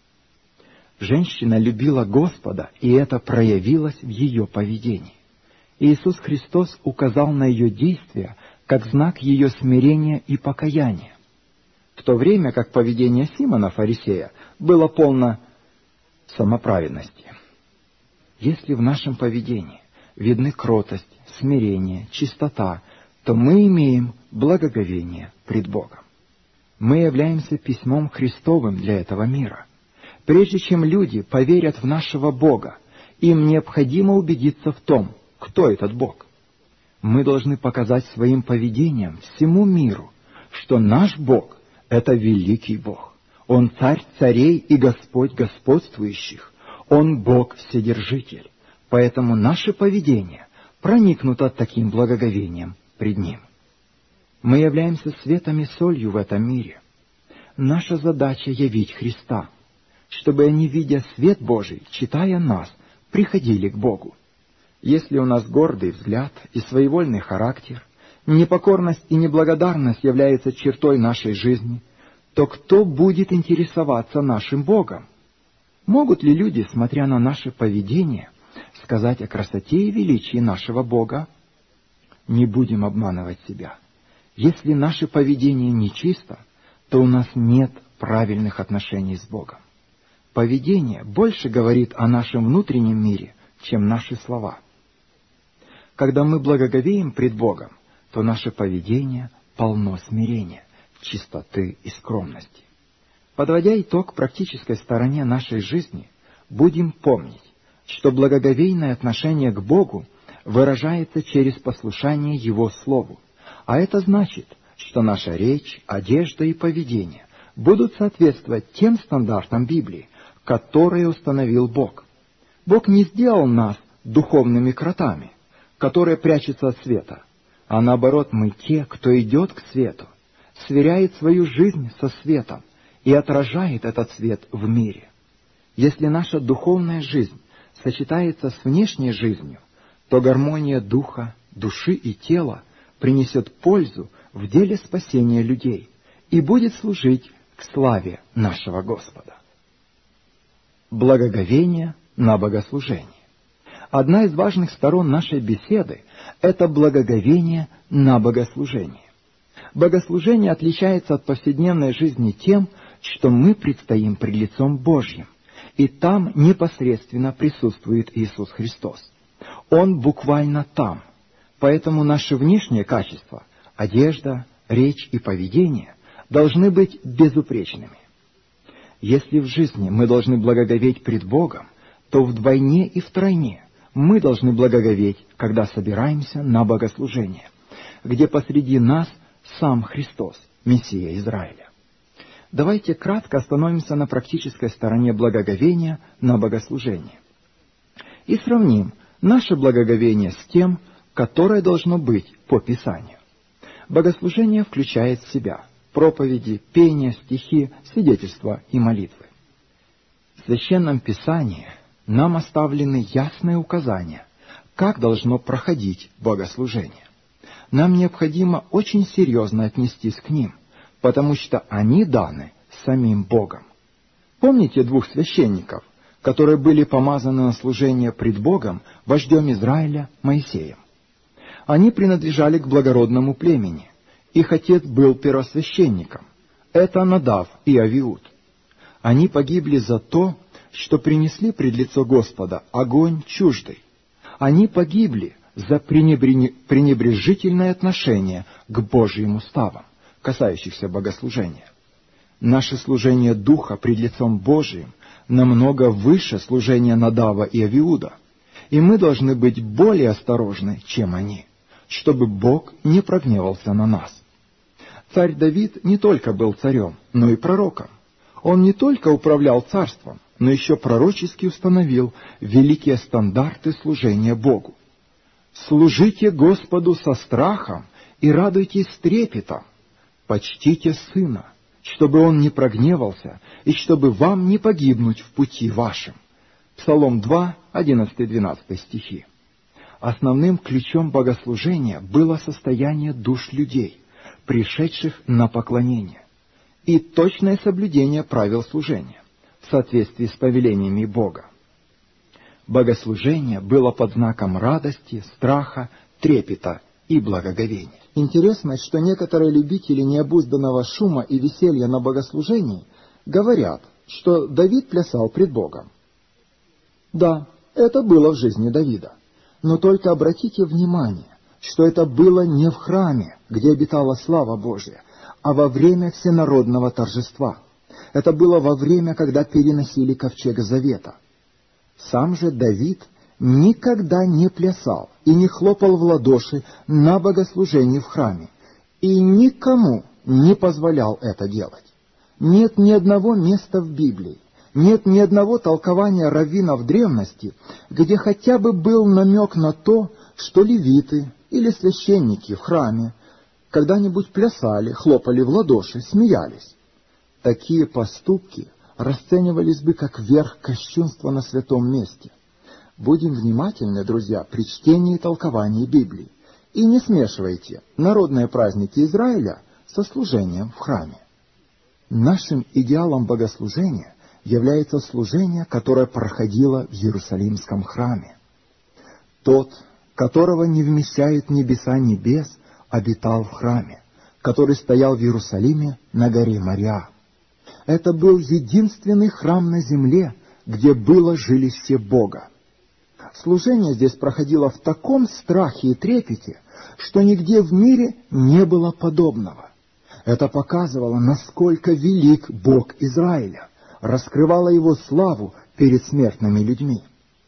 Женщина любила Господа, и это проявилось в ее поведении. Иисус Христос указал на ее действия как знак ее смирения и покаяния, в то время как поведение Симона Фарисея было полно самоправедности. Если в нашем поведении видны кротость, смирение, чистота, то мы имеем благоговение пред Богом. Мы являемся письмом Христовым для этого мира. Прежде чем люди поверят в нашего Бога, им необходимо убедиться в том, кто этот Бог. Мы должны показать своим поведением всему миру, что наш Бог — это великий Бог. Он царь царей и Господь господствующих. Он Бог Вседержитель. Поэтому наше поведение проникнуто таким благоговением пред Ним. Мы являемся светом и солью в этом мире. Наша задача — явить Христа, чтобы они, видя свет Божий, читая нас, приходили к Богу. Если у нас гордый взгляд и своевольный характер, непокорность и неблагодарность являются чертой нашей жизни, то кто будет интересоваться нашим Богом? Могут ли люди, смотря на наше поведение, сказать о красоте и величии нашего Бога? не будем обманывать себя. Если наше поведение нечисто, то у нас нет правильных отношений с Богом. Поведение больше говорит о нашем внутреннем мире, чем наши слова. Когда мы благоговеем пред Богом, то наше поведение полно смирения, чистоты и скромности. Подводя итог практической стороне нашей жизни, будем помнить, что благоговейное отношение к Богу выражается через послушание Его Слову, а это значит, что наша речь, одежда и поведение будут соответствовать тем стандартам Библии, которые установил Бог. Бог не сделал нас духовными кротами, которые прячутся от света, а наоборот, мы те, кто идет к свету, сверяет свою жизнь со светом и отражает этот свет в мире. Если наша духовная жизнь сочетается с внешней жизнью, то гармония духа, души и тела принесет пользу в деле спасения людей и будет служить к славе нашего Господа. Благоговение на богослужении. Одна из важных сторон нашей беседы – это благоговение на богослужении. Богослужение отличается от повседневной жизни тем, что мы предстоим пред лицом Божьим, и там непосредственно присутствует Иисус Христос. Он буквально там, поэтому наши внешние качества – одежда, речь и поведение – должны быть безупречными. Если в жизни мы должны благоговеть пред Богом, то вдвойне и втройне мы должны благоговеть, когда собираемся на богослужение, где посреди нас сам Христос, Мессия Израиля. Давайте кратко остановимся на практической стороне благоговения на богослужение и сравним наше благоговение с тем, которое должно быть по Писанию. Богослужение включает в себя проповеди, пение, стихи, свидетельства и молитвы. В Священном Писании нам оставлены ясные указания, как должно проходить богослужение. Нам необходимо очень серьезно отнестись к ним, потому что они даны самим Богом. Помните двух священников, которые были помазаны на служение пред Богом вождем Израиля Моисеем? Они принадлежали к благородному племени. Их отец был первосвященником. Это Надав и Авиуд. Они погибли за то, что принесли пред лицо Господа огонь чуждый. Они погибли за пренебрежительное отношение к Божьим уставам, касающихся богослужения. Наше служение Духа пред лицом Божиим намного выше служения Надава и Авиуда, и мы должны быть более осторожны, чем они, чтобы Бог не прогневался на нас. Царь Давид не только был царем, но и пророком. Он не только управлял царством, но еще пророчески установил великие стандарты служения Богу. «Служите Господу со страхом и радуйтесь с трепетом. Почтите Сына, чтобы Он не прогневался, и чтобы вам не погибнуть в пути вашем». Псалом 2, 11-12 стихи. Основным ключом богослужения было состояние душ людей, пришедших на поклонение, и точное соблюдение правил служения в соответствии с повелениями Бога. Богослужение было под знаком радости, страха, трепета и благоговения. Интересно, что некоторые любители необузданного шума и веселья на богослужении говорят, что Давид плясал пред Богом. Да, это было в жизни Давида, но только обратите внимание, что это было не в храме, где обитала слава Божья, а во время всенародного торжества. Это было во время, когда переносили ковчег завета. Сам же Давид никогда не плясал и не хлопал в ладоши на богослужении в храме, и никому не позволял это делать. Нет ни одного места в Библии, нет ни одного толкования раввинов древности, где хотя бы был намек на то, что левиты или священники в храме когда-нибудь плясали, хлопали в ладоши, смеялись. Такие поступки расценивались бы как верх кощунства на святом месте. Будем внимательны, друзья, при чтении и толковании Библии, и не смешивайте народные праздники Израиля со служением в храме. Нашим идеалом богослужения является служение, которое проходило в Иерусалимском храме. Тот, которого не вмещают небеса небес, обитал в храме, который стоял в Иерусалиме на горе Мориа. Это был единственный храм на земле, где было жилище Бога. Служение здесь проходило в таком страхе и трепете, что нигде в мире не было подобного. Это показывало, насколько велик Бог Израиля, раскрывало его славу перед смертными людьми.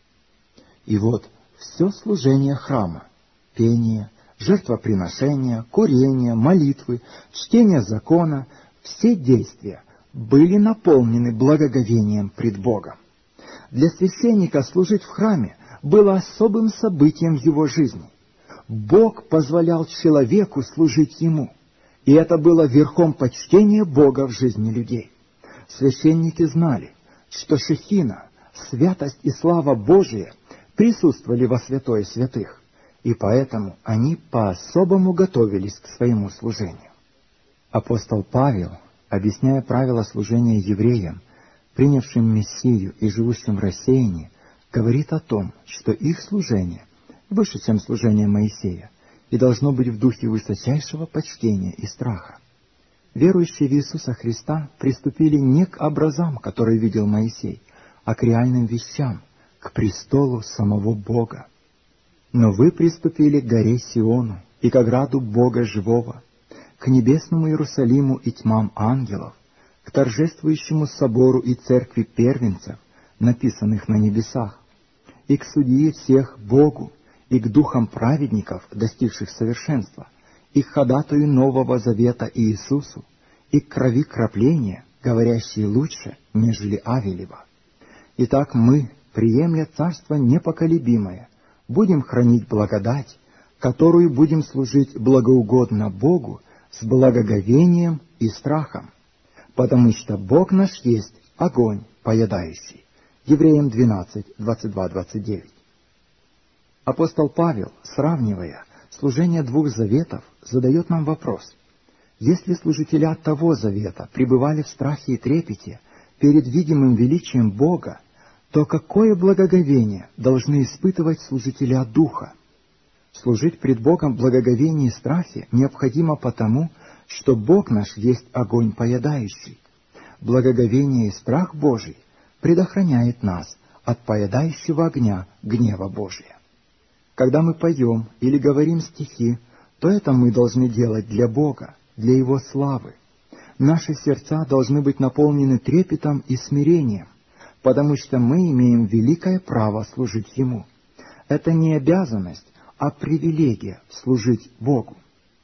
И вот все служение храма, пение, жертвоприношения, курение, молитвы, чтение закона, все действия были наполнены благоговением пред Богом. Для священника служить в храме было особым событием в его жизни. Бог позволял человеку служить ему, и это было верхом почтения Бога в жизни людей. Священники знали, что шехина, святость и слава Божия присутствовали во святое святых, и поэтому они по-особому готовились к своему служению. Апостол Павел, объясняя правила служения евреям, принявшим Мессию и живущим в рассеянии, говорит о том, что их служение выше, чем служение Моисея, и должно быть в духе высочайшего почтения и страха. Верующие в Иисуса Христа приступили не к образам, которые видел Моисей, а к реальным вещам, к престолу самого Бога. Но вы приступили к горе Сиону и к ограду Бога живого, к небесному Иерусалиму и тьмам ангелов, к торжествующему собору и церкви первенцев, написанных на небесах, и к судье всех Богу, и к духам праведников, достигших совершенства, и к ходатаю Нового Завета Иисусу, и к крови крапления, говорящей лучше, нежели Авелева. Итак, мы, приемля Царство непоколебимое, будем хранить благодать, которую будем служить благоугодно Богу с благоговением и страхом, потому что Бог наш есть огонь поедающий. Евреям 12, 22-29. Апостол Павел, сравнивая служение двух заветов, задает нам вопрос: если служителя того завета пребывали в страхе и трепете перед видимым величием Бога, то какое благоговение должны испытывать служителя Духа? Служить пред Богом в благоговении и страхе необходимо потому, что Бог наш есть огонь поедающий. Благоговение и страх Божий предохраняет нас от поедающего огня гнева Божия. Когда мы поем или говорим стихи, то это мы должны делать для Бога, для Его славы. Наши сердца должны быть наполнены трепетом и смирением, потому что мы имеем великое право служить Ему. Это не обязанность, а привилегия служить Богу.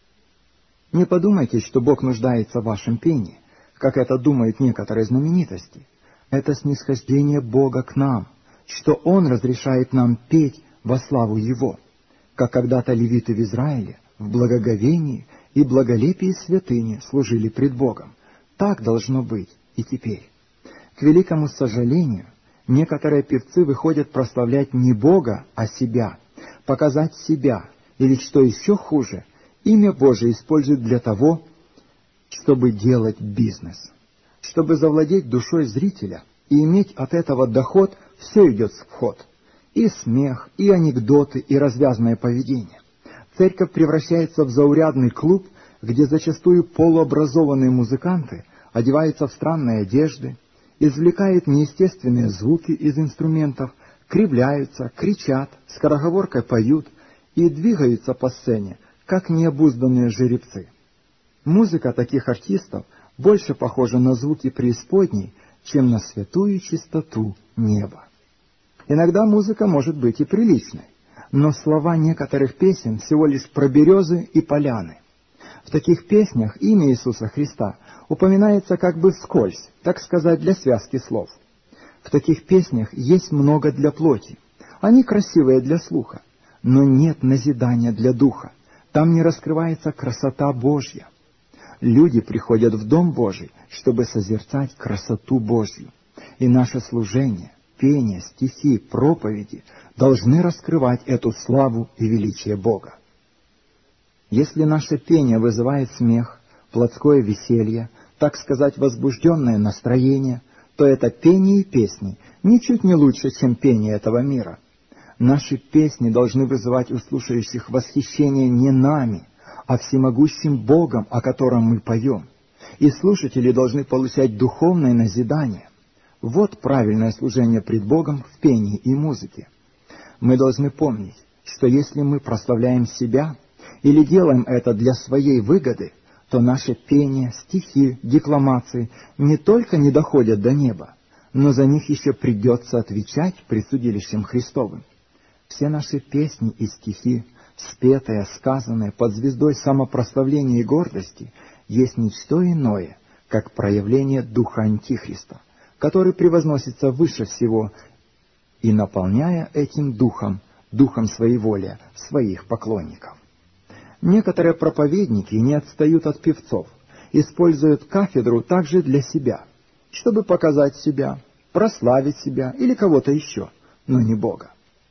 Не подумайте, что Бог нуждается в вашем пении, как это думают некоторые знаменитости. Это снисхождение Бога к нам, что Он разрешает нам петь во славу Его, как когда-то левиты в Израиле в благоговении и благолепии святыни служили пред Богом. Так должно быть и теперь. К великому сожалению, некоторые певцы выходят прославлять не Бога, а себя, показать себя, или, что еще хуже, имя Божие используют для того, чтобы делать бизнес. Чтобы завладеть душой зрителя и иметь от этого доход, все идет в ход. И смех, и анекдоты, и развязное поведение. Церковь превращается в заурядный клуб, где зачастую полуобразованные музыканты одеваются в странные одежды, извлекают неестественные звуки из инструментов, кривляются, кричат, скороговоркой поют и двигаются по сцене, как необузданные жеребцы. Музыка таких артистов больше похожа на звуки преисподней, чем на святую чистоту неба. Иногда музыка может быть и приличной, но слова некоторых песен всего лишь про березы и поляны. В таких песнях имя Иисуса Христа упоминается как бы вскользь, так сказать, для связки слов. В таких песнях есть много для плоти. Они красивые для слуха, но нет назидания для духа. Там не раскрывается красота Божья. Люди приходят в Дом Божий, чтобы созерцать красоту Божью. И наше служение, пение, стихи, проповеди должны раскрывать эту славу и величие Бога. Если наше пение вызывает смех, плотское веселье, так сказать, возбужденное настроение, то это пение и песни ничуть не лучше, чем пение этого мира. Наши песни должны вызывать у слушающих восхищение не нами, а всемогущим Богом, о котором мы поем. И слушатели должны получать духовное назидание. Вот правильное служение пред Богом в пении и музыке. Мы должны помнить, что если мы прославляем себя или делаем это для своей выгоды, то наше пение, стихи, декламации не только не доходят до неба, но за них еще придется отвечать пред судилищем Христовым. Все наши песни и стихи, спетые, сказанные под звездой самопрославления и гордости, есть ничто иное, как проявление духа Антихриста, который превозносится выше всего и, наполняя этим духом своеволия, своих поклонников. Некоторые проповедники не отстают от певцов, используют кафедру также для себя, чтобы показать себя, прославить себя или кого-то еще, но не Бога.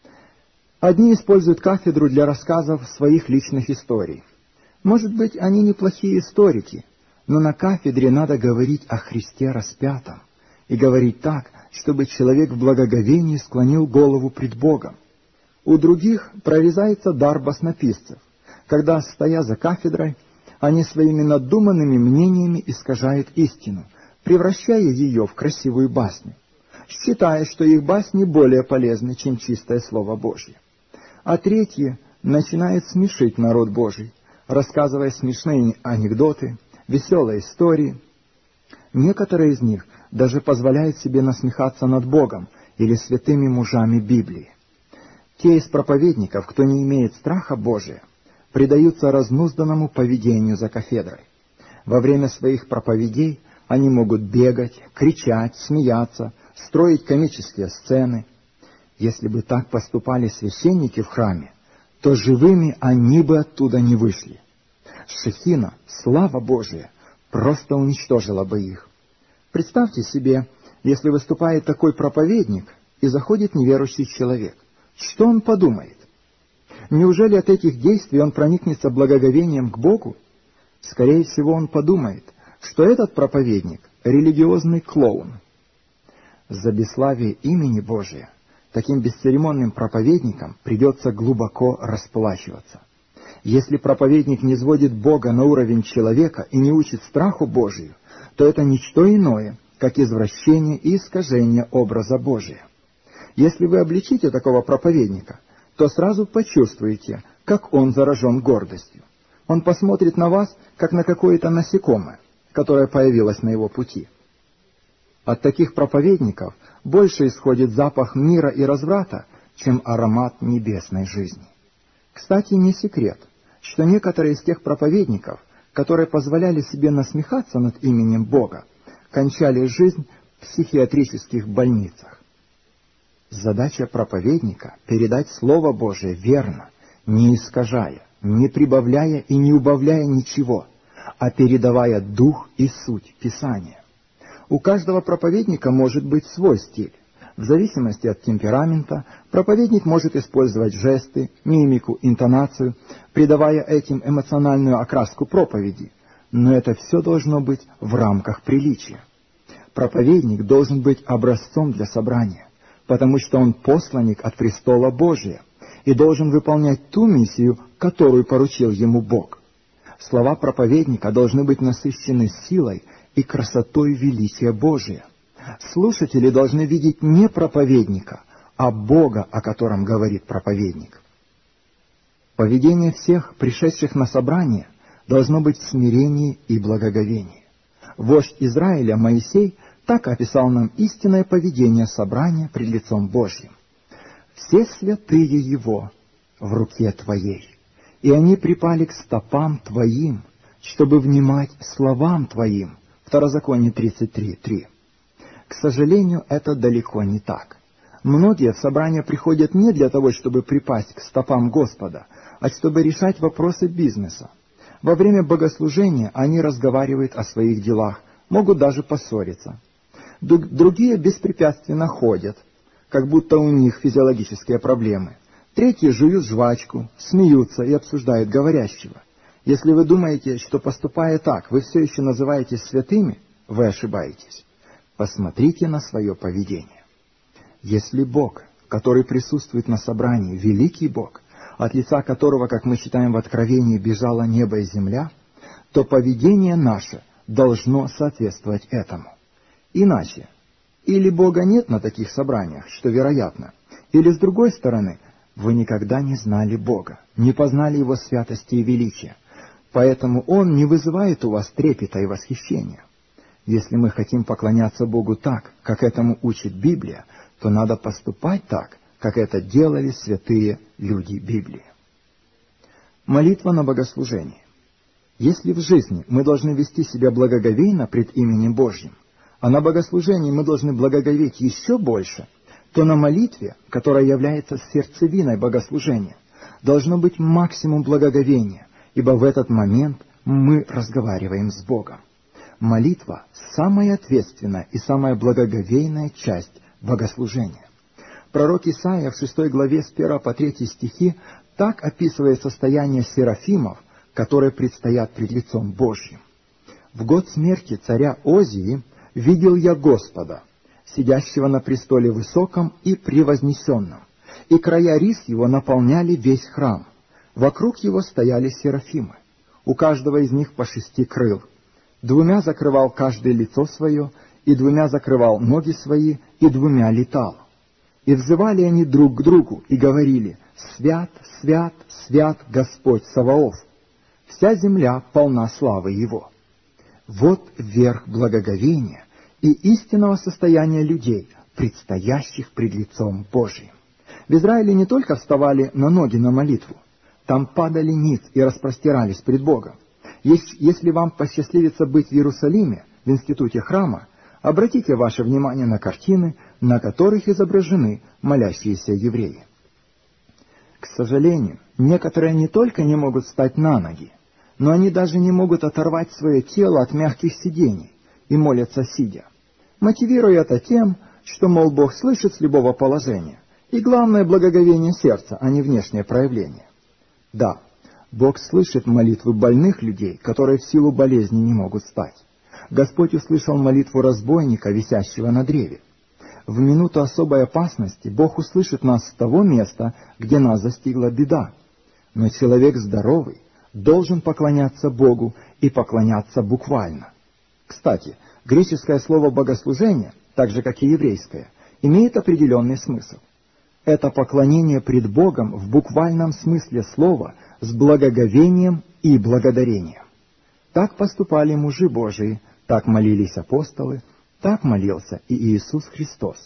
Одни используют кафедру для рассказов своих личных историй. Может быть, они неплохие историки, но на кафедре надо говорить о Христе распятом и говорить так, чтобы человек в благоговении склонил голову пред Богом. У других прорезается дар баснописцев, когда, стоя за кафедрой, они своими надуманными мнениями искажают истину, превращая ее в красивую басню, считая, что их басни более полезны, чем чистое Слово Божье. А третьи начинают смешить народ Божий, рассказывая смешные анекдоты, веселые истории. Некоторые из них даже позволяют себе насмехаться над Богом или святыми мужами Библии. Те из проповедников, кто не имеет страха Божия, предаются разнузданному поведению за кафедрой. Во время своих проповедей они могут бегать, кричать, смеяться, строить комические сцены. Если бы так поступали священники в храме, то живыми они бы оттуда не вышли. Шехина, слава Божия, просто уничтожила бы их. Представьте себе, если выступает такой проповедник и заходит неверующий человек. Что он подумает? Неужели от этих действий он проникнется благоговением к Богу? Скорее всего, он подумает, что этот проповедник — религиозный клоун. За бесславие имени Божия таким бесцеремонным проповедникам придется глубоко расплачиваться. Если проповедник не сводит Бога на уровень человека и не учит страху Божию, то это ничто иное, как извращение и искажение образа Божия. Если вы обличите такого проповедника, то сразу почувствуете, как он заражен гордостью. Он посмотрит на вас, как на какое-то насекомое, которое появилось на его пути. От таких проповедников больше исходит запах мира и разврата, чем аромат небесной жизни. Кстати, не секрет, что некоторые из тех проповедников, которые позволяли себе насмехаться над именем Бога, кончали жизнь в психиатрических больницах. Задача проповедника — передать Слово Божие верно, не искажая, не прибавляя и не убавляя ничего, а передавая дух и суть Писания. У каждого проповедника может быть свой стиль. В зависимости от темперамента проповедник может использовать жесты, мимику, интонацию, придавая этим эмоциональную окраску проповеди. Но это все должно быть в рамках приличия. Проповедник должен быть образцом для собрания, потому что он посланник от престола Божия и должен выполнять ту миссию, которую поручил ему Бог. Слова проповедника должны быть насыщены силой и красотой величия Божия. Слушатели должны видеть не проповедника, а Бога, о котором говорит проповедник. Поведение всех, пришедших на собрание, должно быть в смирении и благоговении. Вождь Израиля Моисей так описал нам истинное поведение собрания пред лицом Божьим. «Все святые его в руке твоей, и они припали к стопам твоим, чтобы внимать словам твоим». Второзаконие 33:3. К сожалению, это далеко не так. Многие в собрание приходят не для того, чтобы припасть к стопам Господа, а чтобы решать вопросы бизнеса. Во время богослужения они разговаривают о своих делах, могут даже поссориться. Другие беспрепятственно ходят, как будто у них физиологические проблемы. Третьи жуют жвачку, смеются и обсуждают говорящего. Если вы думаете, что, поступая так, вы все еще называетесь святыми, вы ошибаетесь. Посмотрите на свое поведение. Если Бог который присутствует на собрании, великий Бог, от лица которого, как мы читаем в Откровении, бежало небо и земля, то поведение наше должно соответствовать этому. Иначе, или Бога нет на таких собраниях, что вероятно, или, с другой стороны, вы никогда не знали Бога, не познали Его святости и величия, поэтому Он не вызывает у вас трепета и восхищения. Если мы хотим поклоняться Богу так, как этому учит Библия, то надо поступать так, как это делали святые люди Библии. Молитва на богослужении. Если в жизни мы должны вести себя благоговейно пред именем Божьим, а на богослужении мы должны благоговеть еще больше, то на молитве, которая является сердцевиной богослужения, должно быть максимум благоговения, ибо в этот момент мы разговариваем с Богом. Молитва – самая ответственная и самая благоговейная часть богослужения. Пророк Исаия в 6 главе с 1 по 3 стихи так описывает состояние серафимов, которые предстоят пред лицом Божьим. «В год смерти царя Озии видел я Господа, сидящего на престоле высоком и превознесенном, и края рис его наполняли весь храм. Вокруг его стояли серафимы, у каждого из них по 6 крыл. 2 закрывал каждое лицо свое, и 2 закрывал ноги свои, и 2 летал. И взывали они друг к другу, и говорили: «Свят, свят, свят Господь Саваоф! Вся земля полна славы Его». Вот верх благоговения и истинного состояния людей, предстоящих пред лицом Божиим. В Израиле не только вставали на ноги на молитву, там падали ниц и распростирались пред Богом. Если вам посчастливится быть в Иерусалиме, в институте храма, обратите ваше внимание на картины, на которых изображены молящиеся евреи. К сожалению, некоторые не только не могут встать на ноги, но они даже не могут оторвать свое тело от мягких сидений и молятся сидя, мотивируя это тем, что, мол, Бог слышит с любого положения, и главное — благоговение сердца, а не внешнее проявление. Да, Бог слышит молитвы больных людей, которые в силу болезни не могут встать. Господь услышал молитву разбойника, висящего на древе. В минуту особой опасности Бог услышит нас с того места, где нас застигла беда. Но человек здоровый должен поклоняться Богу и поклоняться буквально. Кстати, греческое слово «богослужение», так же как и еврейское, имеет определенный смысл. Это поклонение пред Богом в буквальном смысле слова с благоговением и благодарением. Так поступали мужи Божии, так молились апостолы, так молился и Иисус Христос.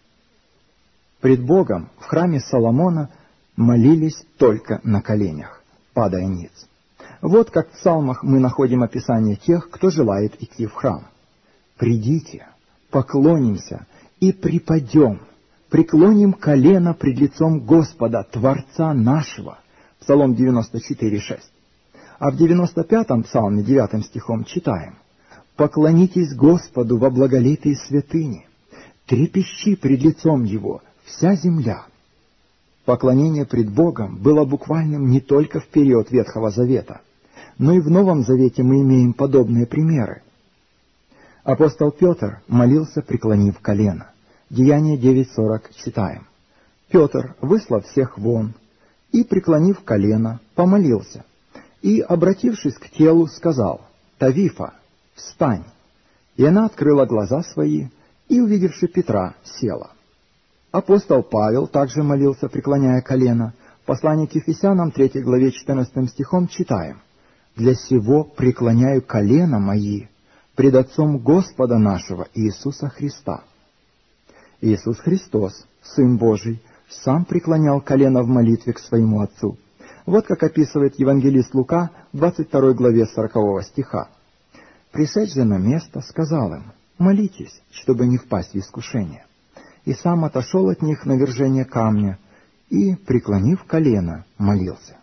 Пред Богом в храме Соломона молились только на коленях, падая ниц. Вот как в псалмах мы находим описание тех, кто желает идти в храм. «Придите, поклонимся и припадем, преклоним колено пред лицом Господа, Творца нашего». Псалом 94:6. А в 95-м псалме 9 стихом читаем: «Поклонитесь Господу во благолепии святыни, трепещи пред лицом Его вся земля». Поклонение пред Богом было буквальным не только в период Ветхого Завета, но и в Новом Завете мы имеем подобные примеры. Апостол Петр молился, преклонив колено. Деяние 9:40 читаем: «Петр, выслав всех вон, и, преклонив колено, помолился, и, обратившись к телу, сказал: Тавифа, встань. И она открыла глаза свои, и, увидевши Петра, села». Апостол Павел также молился, преклоняя колено. Послание к Ефесянам 3 главе 14 стихом читаем: «Для сего преклоняю колено мои пред Отцом Господа нашего Иисуса Христа». Иисус Христос, Сын Божий, сам преклонял колено в молитве к своему Отцу. Вот как описывает евангелист Лука в 22 главе 40 стиха. «Пришедший же на место, сказал им: молитесь, чтобы не впасть в искушение. И сам отошел от них на вержение камня, и, преклонив колено, молился».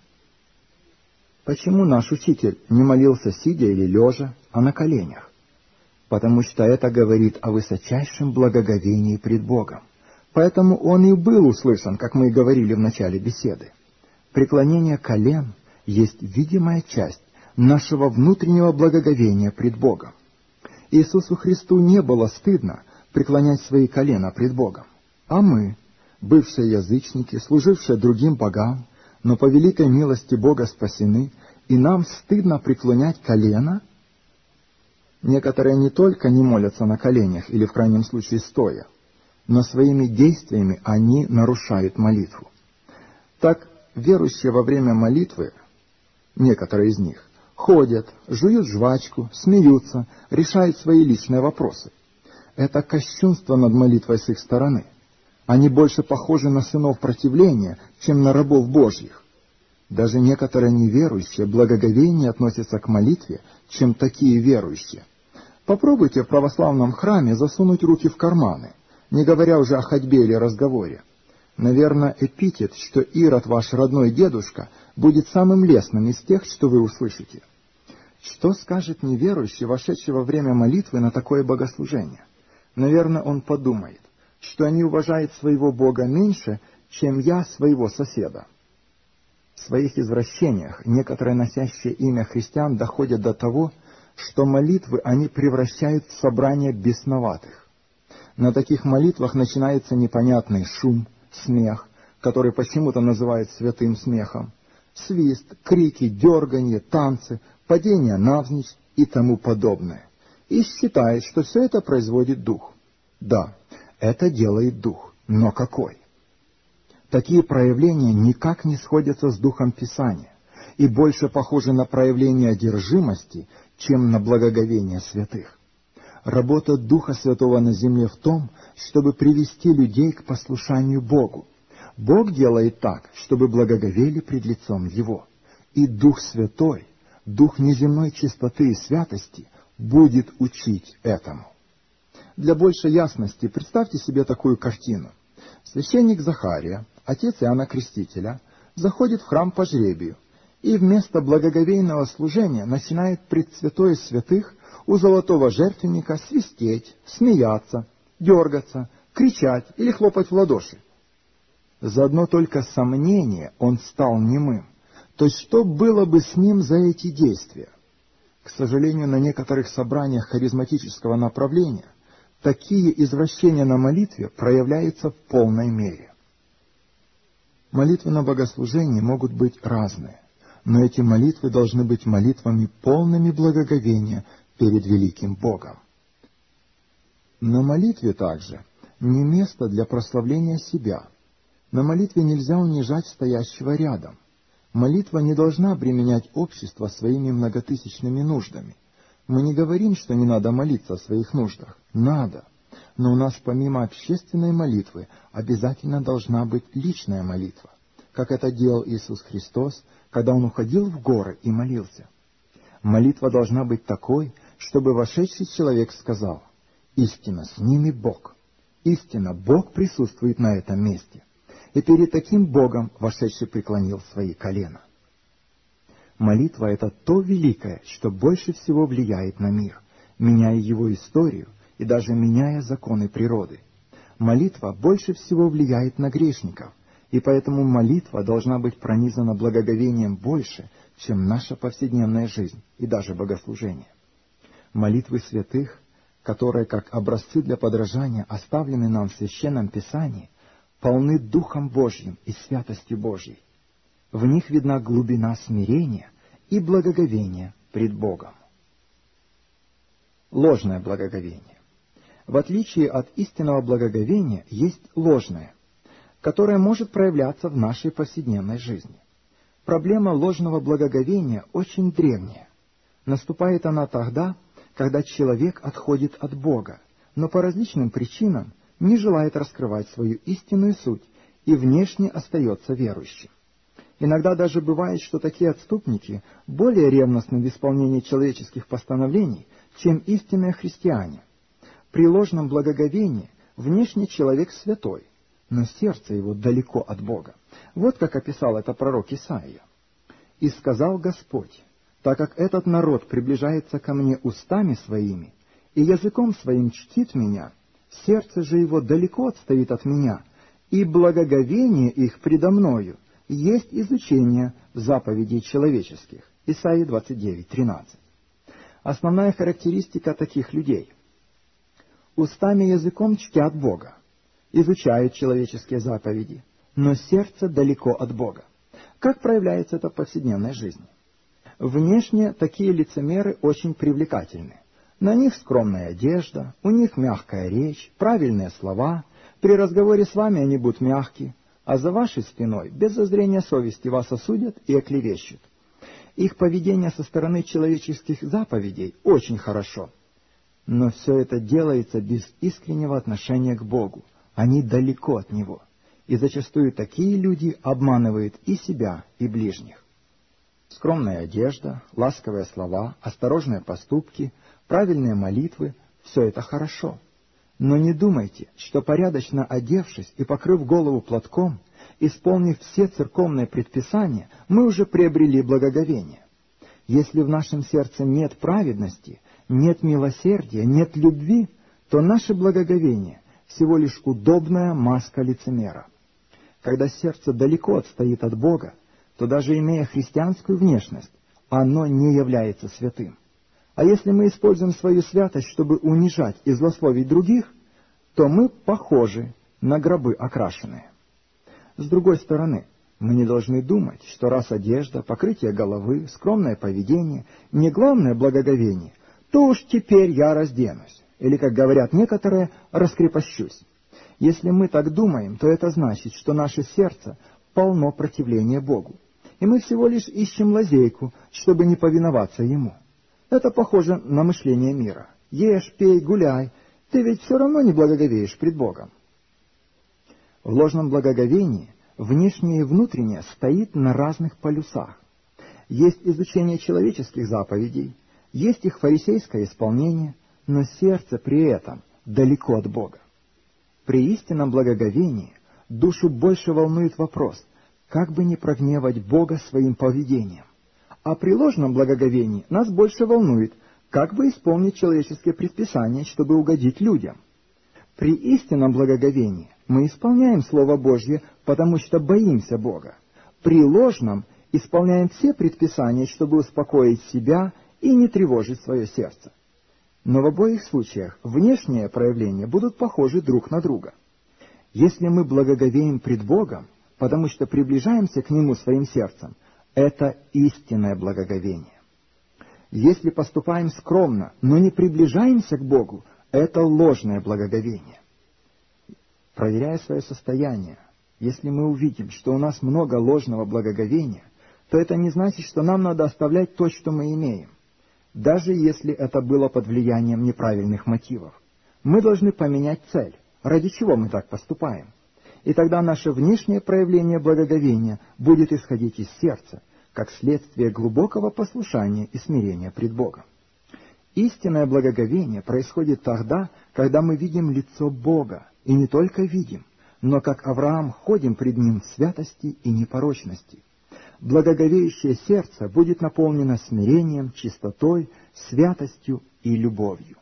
Почему наш учитель не молился сидя или лежа, а на коленях? Потому что это говорит о высочайшем благоговении пред Богом. Поэтому он и был услышан, как мы и говорили в начале беседы. Преклонение колен есть видимая часть нашего внутреннего благоговения пред Богом. Иисусу Христу не было стыдно преклонять свои колена пред Богом. А мы бывшие язычники, служившие другим богам, но по великой милости Бога спасены, и нам стыдно преклонять колено? Некоторые не только не молятся на коленях или в крайнем случае стоя, но своими действиями они нарушают молитву. Так, верующие во время молитвы, некоторые из них, ходят, жуют жвачку, смеются, решают свои личные вопросы. Это кощунство над молитвой с их стороны. Они больше похожи на сынов противления, чем на рабов Божьих. Даже некоторые неверующие благоговейнее относятся к молитве, чем такие верующие. Попробуйте в православном храме засунуть руки в карманы, не говоря уже о ходьбе или разговоре. Наверное, эпитет, что Ирод ваш родной дедушка, будет самым лестным из тех, что вы услышите. Что скажет неверующий, вошедший во время молитвы на такое богослужение? Наверное, он подумает, что они уважают своего Бога меньше, чем я своего соседа. В своих извращениях некоторые носящие имя христиан доходят до того, что молитвы они превращают в собрание бесноватых. На таких молитвах начинается непонятный шум, смех, который почему-то называют святым смехом, свист, крики, дерганье, танцы, падение навзничь и тому подобное. И считает, что все это производит дух. Да, это делает дух, но какой? Такие проявления никак не сходятся с духом Писания и больше похожи на проявление одержимости, чем на благоговение святых. Работа Духа Святого на земле в том, чтобы привести людей к послушанию Богу. Бог делает так, чтобы благоговели пред лицом Его. И Дух Святой, Дух неземной чистоты и святости, будет учить этому. Для большей ясности представьте себе такую картину. Священник Захария, отец Иоанна Крестителя, заходит в храм по жребию и вместо благоговейного служения начинает пред святое святых у золотого жертвенника свистеть, смеяться, дергаться, кричать или хлопать в ладоши. За одно только сомнение он стал немым. То есть что было бы с ним за эти действия? К сожалению, на некоторых собраниях харизматического направления такие извращения на молитве проявляются в полной мере. Молитвы на богослужении могут быть разные, но эти молитвы должны быть молитвами полными благоговения перед великим Богом. На молитве также не место для прославления себя. На молитве нельзя унижать стоящего рядом. Молитва не должна обременять общество своими многотысячными нуждами. Мы не говорим, что не надо молиться о своих нуждах. Надо. Но у нас помимо общественной молитвы обязательно должна быть личная молитва, как это делал Иисус Христос, когда Он уходил в горы и молился. Молитва должна быть такой, чтобы вошедший человек сказал: «Истинно с ними Бог». Истинно Бог присутствует на этом месте. И перед таким Богом вошедший преклонил свои колена. Молитва — это то великое, что больше всего влияет на мир, меняя его историю и даже меняя законы природы. Молитва больше всего влияет на грешников, и поэтому молитва должна быть пронизана благоговением больше, чем наша повседневная жизнь и даже богослужение. Молитвы святых, которые, как образцы для подражания, оставлены нам в Священном Писании, полны Духом Божьим и святостью Божьей. В них видна глубина смирения и благоговения пред Богом. Ложное благоговение. В отличие от истинного благоговения есть ложное, которое может проявляться в нашей повседневной жизни. Проблема ложного благоговения очень древняя. Наступает она тогда, когда человек отходит от Бога, но по различным причинам не желает раскрывать свою истинную суть и внешне остается верующим. Иногда даже бывает, что такие отступники более ревностны в исполнении человеческих постановлений, чем истинные христиане. При ложном благоговении внешне человек святой, но сердце его далеко от Бога. Вот как описал это пророк Исаия. «И сказал Господь: так как этот народ приближается ко мне устами своими и языком своим чтит меня, сердце же его далеко отстоит от меня, и благоговение их предо мною есть изучение заповедей человеческих». Исайя 29:13. Основная характеристика таких людей: устами и языком чтят Бога, изучают человеческие заповеди, но сердце далеко от Бога. Как проявляется это в повседневной жизни? Внешне такие лицемеры очень привлекательны. На них скромная одежда, у них мягкая речь, правильные слова. При разговоре с вами они будут мягки, а за вашей спиной без зазрения совести вас осудят и оклевещут. Их поведение со стороны человеческих заповедей очень хорошо. Но все это делается без искреннего отношения к Богу. Они далеко от Него. И зачастую такие люди обманывают и себя, и ближних. Скромная одежда, ласковые слова, осторожные поступки, правильные молитвы — все это хорошо. Но не думайте, что порядочно одевшись и покрыв голову платком, исполнив все церковные предписания, мы уже приобрели благоговение. Если в нашем сердце нет праведности, нет милосердия, нет любви, то наше благоговение — всего лишь удобная маска лицемера. Когда сердце далеко отстоит от Бога, то даже имея христианскую внешность, оно не является святым. А если мы используем свою святость, чтобы унижать и злословить других, то мы похожи на гробы окрашенные. С другой стороны, мы не должны думать, что раз одежда, покрытие головы, скромное поведение не главное благоговение, то уж теперь я разденусь, или, как говорят некоторые, раскрепощусь. Если мы так думаем, то это значит, что наше сердце полно противления Богу, и мы всего лишь ищем лазейку, чтобы не повиноваться Ему. Это похоже на мышление мира. Ешь, пей, гуляй, ты ведь все равно не благоговеешь пред Богом. В ложном благоговении внешнее и внутреннее стоит на разных полюсах. Есть изучение человеческих заповедей, есть их фарисейское исполнение, но сердце при этом далеко от Бога. При истинном благоговении душу больше волнует вопрос, как бы не прогневать Бога своим поведением. А при ложном благоговении нас больше волнует, как бы исполнить человеческие предписания, чтобы угодить людям. При истинном благоговении мы исполняем Слово Божье, потому что боимся Бога. При ложном исполняем все предписания, чтобы успокоить себя и не тревожить свое сердце. Но в обоих случаях внешние проявления будут похожи друг на друга. Если мы благоговеем пред Богом, потому что приближаемся к Нему своим сердцем, это истинное благоговение. Если поступаем скромно, но не приближаемся к Богу, это ложное благоговение. Проверяя свое состояние, если мы увидим, что у нас много ложного благоговения, то это не значит, что нам надо оставлять то, что мы имеем, даже если это было под влиянием неправильных мотивов. Мы должны поменять цель, ради чего мы так поступаем. И тогда наше внешнее проявление благоговения будет исходить из сердца, как следствие глубокого послушания и смирения пред Богом. Истинное благоговение происходит тогда, когда мы видим лицо Бога, и не только видим, но как Авраам ходим пред Ним в святости и непорочности. Благоговеющее сердце будет наполнено смирением, чистотой, святостью и любовью.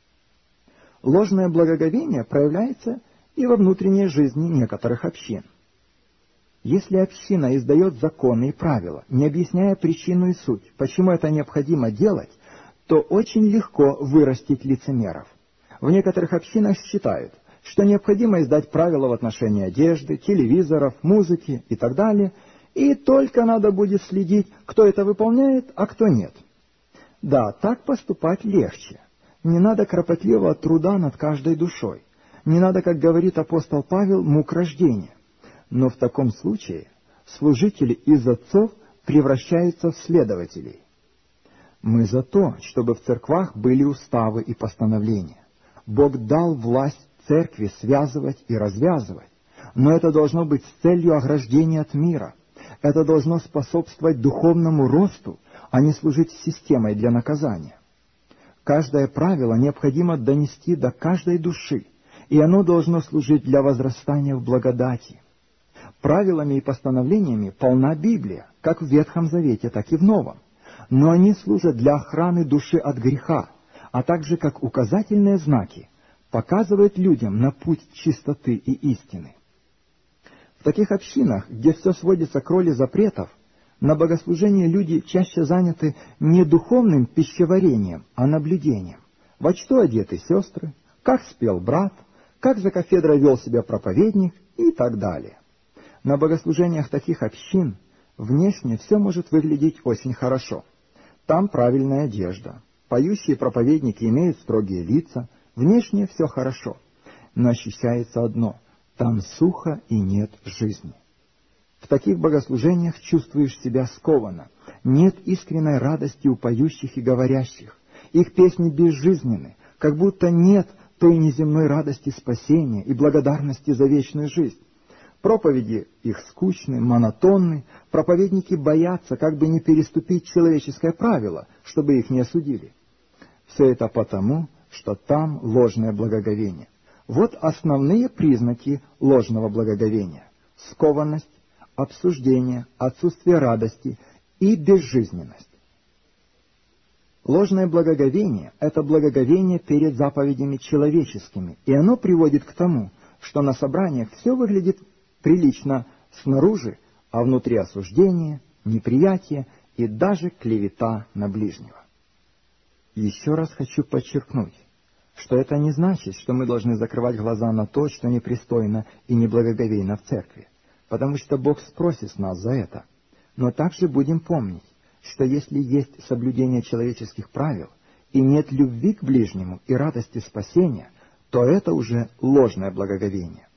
Ложное благоговение проявляется и во внутренней жизни некоторых общин. Если община издает законы и правила, не объясняя причину и суть, почему это необходимо делать, то очень легко вырастить лицемеров. В некоторых общинах считают, что необходимо издать правила в отношении одежды, телевизоров, музыки и так далее, и только надо будет следить, кто это выполняет, а кто нет. Да, так поступать легче. Не надо кропотливого труда над каждой душой. Не надо, как говорит апостол Павел, мук рождения. Но в таком случае служители из отцов превращаются в следователей. Мы за то, чтобы в церквах были уставы и постановления. Бог дал власть церкви связывать и развязывать, но это должно быть с целью ограждения от мира. Это должно способствовать духовному росту, а не служить системой для наказания. Каждое правило необходимо донести до каждой души, и оно должно служить для возрастания в благодати. Правилами и постановлениями полна Библия, как в Ветхом Завете, так и в Новом, но они служат для охраны души от греха, а также как указательные знаки, показывают людям на путь чистоты и истины. В таких общинах, где все сводится к роли запретов, на богослужении люди чаще заняты не духовным пищеварением, а наблюдением. Во что одеты сестры, как спел брат, как за кафедрой вел себя проповедник и так далее. На богослужениях таких общин внешне все может выглядеть очень хорошо. Там правильная одежда, поющие проповедники имеют строгие лица, внешне все хорошо. Но ощущается одно — там сухо и нет жизни. В таких богослужениях чувствуешь себя скованно, нет искренней радости у поющих и говорящих, их песни безжизненны, как будто нет той неземной радости спасения и благодарности за вечную жизнь. Проповеди их скучны, монотонны, проповедники боятся, как бы не переступить человеческое правило, чтобы их не осудили. Все это потому, что там ложное благоговение. Вот основные признаки ложного благоговения: скованность, обсуждение, отсутствие радости и безжизненность. Ложное благоговение — это благоговение перед заповедями человеческими, и оно приводит к тому, что на собраниях все выглядит прилично снаружи, а внутри осуждение, неприятие и даже клевета на ближнего. Еще раз хочу подчеркнуть, что это не значит, что мы должны закрывать глаза на то, что непристойно и неблагоговейно в церкви, потому что Бог спросит с нас за это. Но также будем помнить, что если есть соблюдение человеческих правил и нет любви к ближнему и радости спасения, то это уже ложное благоговение.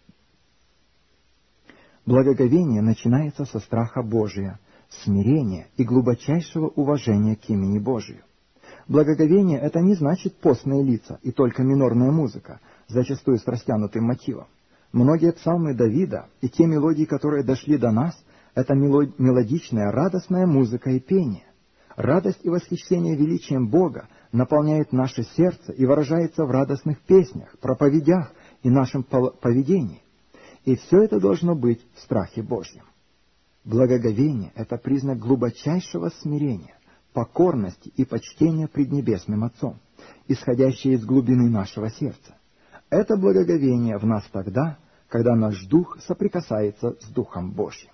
Благоговение начинается со страха Божия, смирения и глубочайшего уважения к имени Божию. Благоговение — это не значит постные лица и только минорная музыка, зачастую с растянутым мотивом. Многие псалмы Давида и те мелодии, которые дошли до нас, это мелодичная, радостная музыка и пение. Радость и восхищение величием Бога наполняет наше сердце и выражается в радостных песнях, проповедях и нашем поведении. И все это должно быть в страхе Божьем. Благоговение — это признак глубочайшего смирения, покорности и почтения пред Небесным Отцом, исходящее из глубины нашего сердца. Это благоговение в нас тогда, когда наш дух соприкасается с Духом Божьим.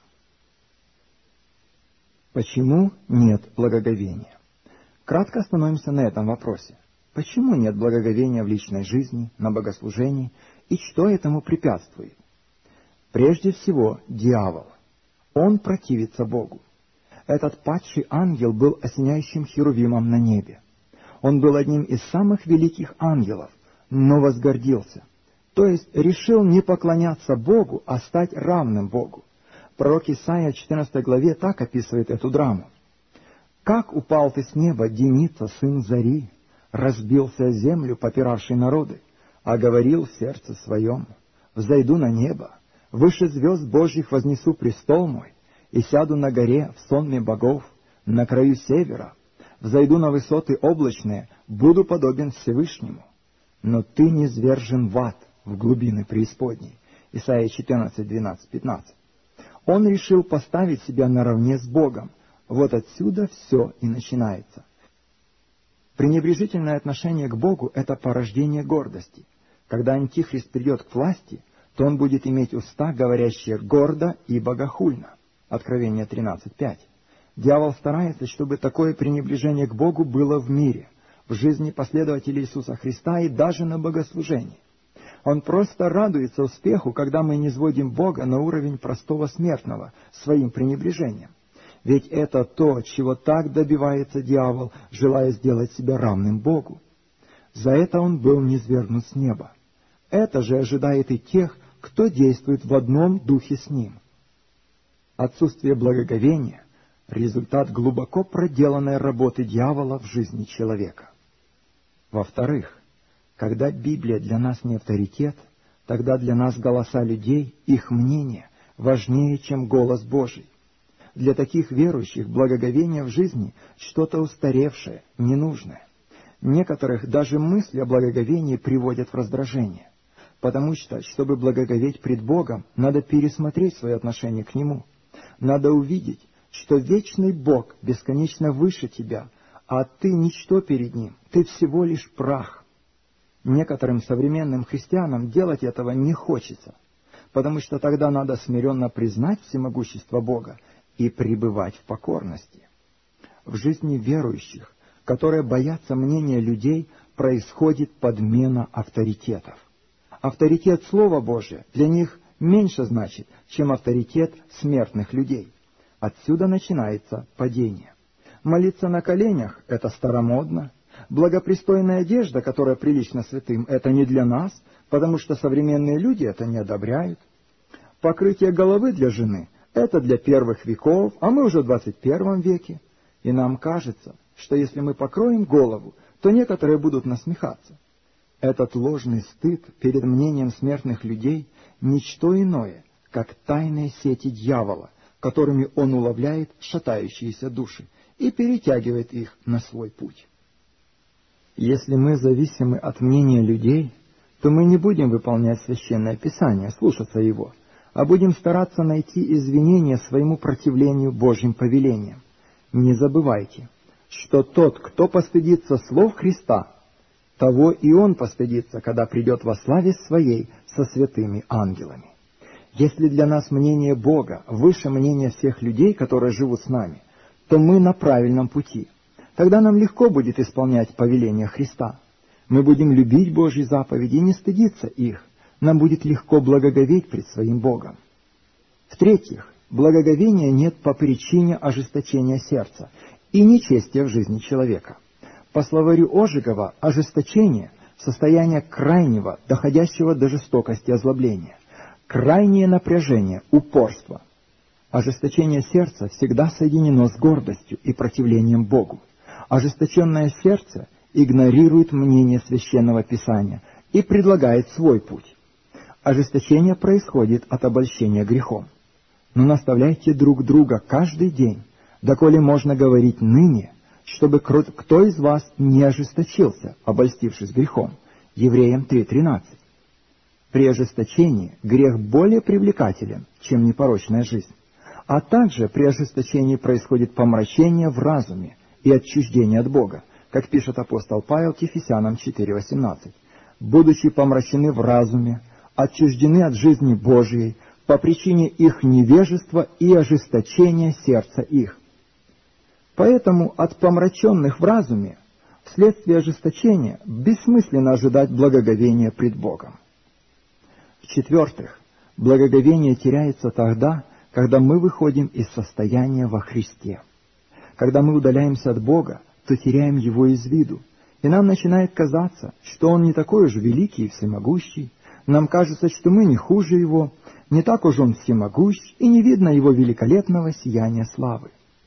Почему нет благоговения? Кратко остановимся на этом вопросе. Почему нет благоговения в личной жизни, на богослужении, и что этому препятствует? Прежде всего, дьявол. Он противится Богу. Этот падший ангел был осеняющим херувимом на небе. Он был одним из самых великих ангелов, но возгордился. То есть решил не поклоняться Богу, а стать равным Богу. Пророк Исаия в 14 главе так описывает эту драму. «Как упал ты с неба, Деница, сын Зари, разбился о землю, попиравший народы, а говорил в сердце своем: взойду на небо, выше звезд Божьих вознесу престол мой, и сяду на горе в сонме богов, на краю севера, взойду на высоты облачные, буду подобен Всевышнему. Но ты низвержен в ад, в глубины преисподней». Исайя 14, 12, 15. Он решил поставить себя наравне с Богом. Вот отсюда все и начинается. Пренебрежительное отношение к Богу — это порождение гордости. Когда Антихрист придет к власти, то он будет иметь уста, говорящие гордо и богохульно. Откровение 13:5. Дьявол старается, чтобы такое пренебрежение к Богу было в мире, в жизни последователей Иисуса Христа и даже на богослужении. Он просто радуется успеху, когда мы низводим Бога на уровень простого смертного своим пренебрежением. Ведь это то, чего так добивается дьявол, желая сделать себя равным Богу. За это он был низвергнут с неба. Это же ожидает и тех, кто действует в одном духе с ним. Отсутствие благоговения — результат глубоко проделанной работы дьявола в жизни человека. Во-вторых, когда Библия для нас не авторитет, тогда для нас голоса людей, их мнение, важнее, чем голос Божий. Для таких верующих благоговение в жизни — что-то устаревшее, ненужное. Некоторых даже мысли о благоговении приводят в раздражение, потому что, чтобы благоговеть пред Богом, надо пересмотреть свое отношение к Нему. Надо увидеть, что вечный Бог бесконечно выше тебя, а ты ничто перед Ним, ты всего лишь прах. Некоторым современным христианам делать этого не хочется, потому что тогда надо смиренно признать всемогущество Бога и пребывать в покорности. В жизни верующих, которые боятся мнения людей, происходит подмена авторитетов. Авторитет Слова Божия для них меньше значит, чем авторитет смертных людей. Отсюда начинается падение. Молиться на коленях — это старомодно. Благопристойная одежда, которая прилична святым, это не для нас, потому что современные люди это не одобряют. Покрытие головы для жены — это для первых веков, а мы уже в 21 веке. И нам кажется, что если мы покроем голову, то некоторые будут насмехаться. Этот ложный стыд перед мнением смертных людей — ничто иное, как тайные сети дьявола, которыми он уловляет шатающиеся души и перетягивает их на свой путь. Если мы зависимы от мнения людей, то мы не будем выполнять Священное Писание, слушаться его, а будем стараться найти извинения своему противлению Божьим повелениям. Не забывайте, что тот, кто постыдится слов Христа, того и он постыдится, когда придет во славе Своей со святыми ангелами. Если для нас мнение Бога выше мнения всех людей, которые живут с нами, то мы на правильном пути. Тогда нам легко будет исполнять повеления Христа. Мы будем любить Божьи заповеди и не стыдиться их. Нам будет легко благоговеть пред своим Богом. В-третьих, благоговения нет по причине ожесточения сердца и нечестия в жизни человека. По словарю Ожегова, ожесточение — состояние крайнего, доходящего до жестокости озлобления, крайнее напряжение, упорство. Ожесточение сердца всегда соединено с гордостью и противлением Богу. Ожесточенное сердце игнорирует мнение Священного Писания и предлагает свой путь. Ожесточение происходит от обольщения грехом. Но наставляйте друг друга каждый день, доколе можно говорить ныне, чтобы кто из вас не ожесточился, обольстившись грехом. Евреям 3:13. При ожесточении грех более привлекателен, чем непорочная жизнь. А также при ожесточении происходит помрачение в разуме и отчуждение от Бога, как пишет апостол Павел Ефесянам 4:18. «Будучи помрачены в разуме, отчуждены от жизни Божией по причине их невежества и ожесточения сердца их». Поэтому от помраченных в разуме вследствие ожесточения бессмысленно ожидать благоговения пред Богом. В-четвертых, благоговение теряется тогда, когда мы выходим из состояния во Христе. Когда мы удаляемся от Бога, то теряем Его из виду, и нам начинает казаться, что Он не такой уж великий и всемогущий, нам кажется, что мы не хуже Его, не так уж Он всемогущ, и не видно Его великолепного сияния славы.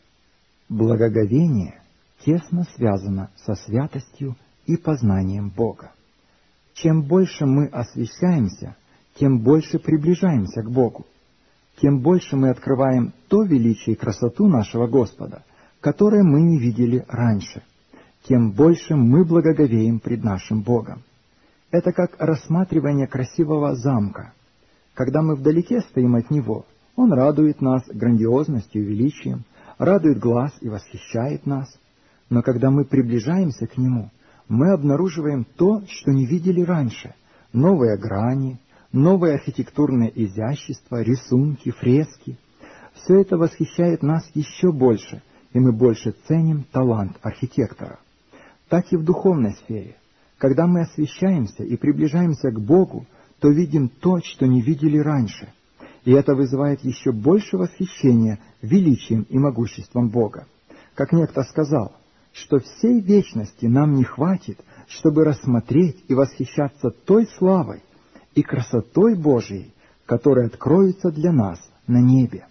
Благоговение тесно связано со святостью и познанием Бога. Чем больше мы освящаемся, тем больше приближаемся к Богу. Тем больше мы открываем то величие и красоту нашего Господа, которое мы не видели раньше, тем больше мы благоговеем пред нашим Богом. Это как рассматривание красивого замка. Когда мы вдалеке стоим от него, он радует нас грандиозностью и величием, радует глаз и восхищает нас. Но когда мы приближаемся к нему, мы обнаруживаем то, что не видели раньше: новые грани, новое архитектурное изящество, рисунки, фрески. Все это восхищает нас еще больше, и мы больше ценим талант архитектора. Так и в духовной сфере. Когда мы освящаемся и приближаемся к Богу, то видим то, что не видели раньше. И это вызывает еще больше восхищения величием и могуществом Бога. Как некто сказал, что всей вечности нам не хватит, чтобы рассмотреть и восхищаться той славой и красотой Божией, которые откроются для нас на небе.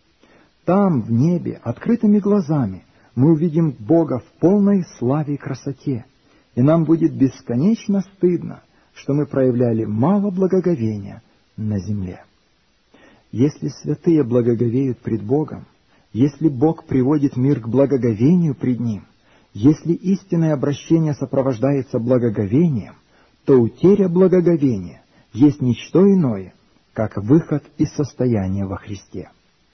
Там, в небе, открытыми глазами, мы увидим Бога в полной славе и красоте, и нам будет бесконечно стыдно, что мы проявляли мало благоговения на земле. Если святые благоговеют пред Богом, если Бог приводит мир к благоговению пред Ним, если истинное обращение сопровождается благоговением, то утеря благоговения есть ничто иное, как выход из состояния во Христе.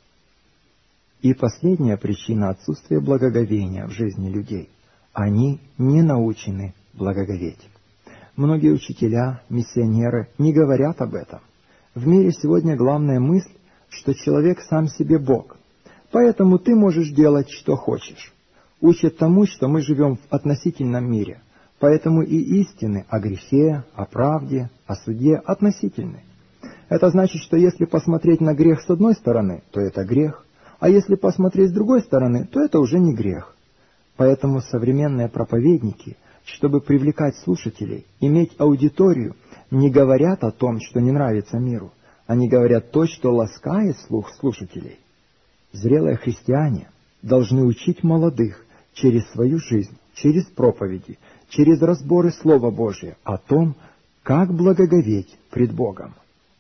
И последняя причина отсутствия благоговения в жизни людей — они не научены благоговеть. Многие учителя, миссионеры не говорят об этом. В мире сегодня главная мысль, что человек сам себе Бог, поэтому ты можешь делать, что хочешь. Учат тому, что мы живем в относительном мире, Поэтому и истины о грехе, о правде, о суде относительны. Это значит, что если посмотреть на грех с одной стороны, то это грех, а если посмотреть с другой стороны, то это уже не грех. Поэтому современные проповедники, чтобы привлекать слушателей, иметь аудиторию, не говорят о том, что не нравится миру. Они говорят то, что ласкает слух слушателей. Зрелые христиане должны учить молодых через свою жизнь, через проповеди, через разборы Слова Божия о том, как благоговеть пред Богом.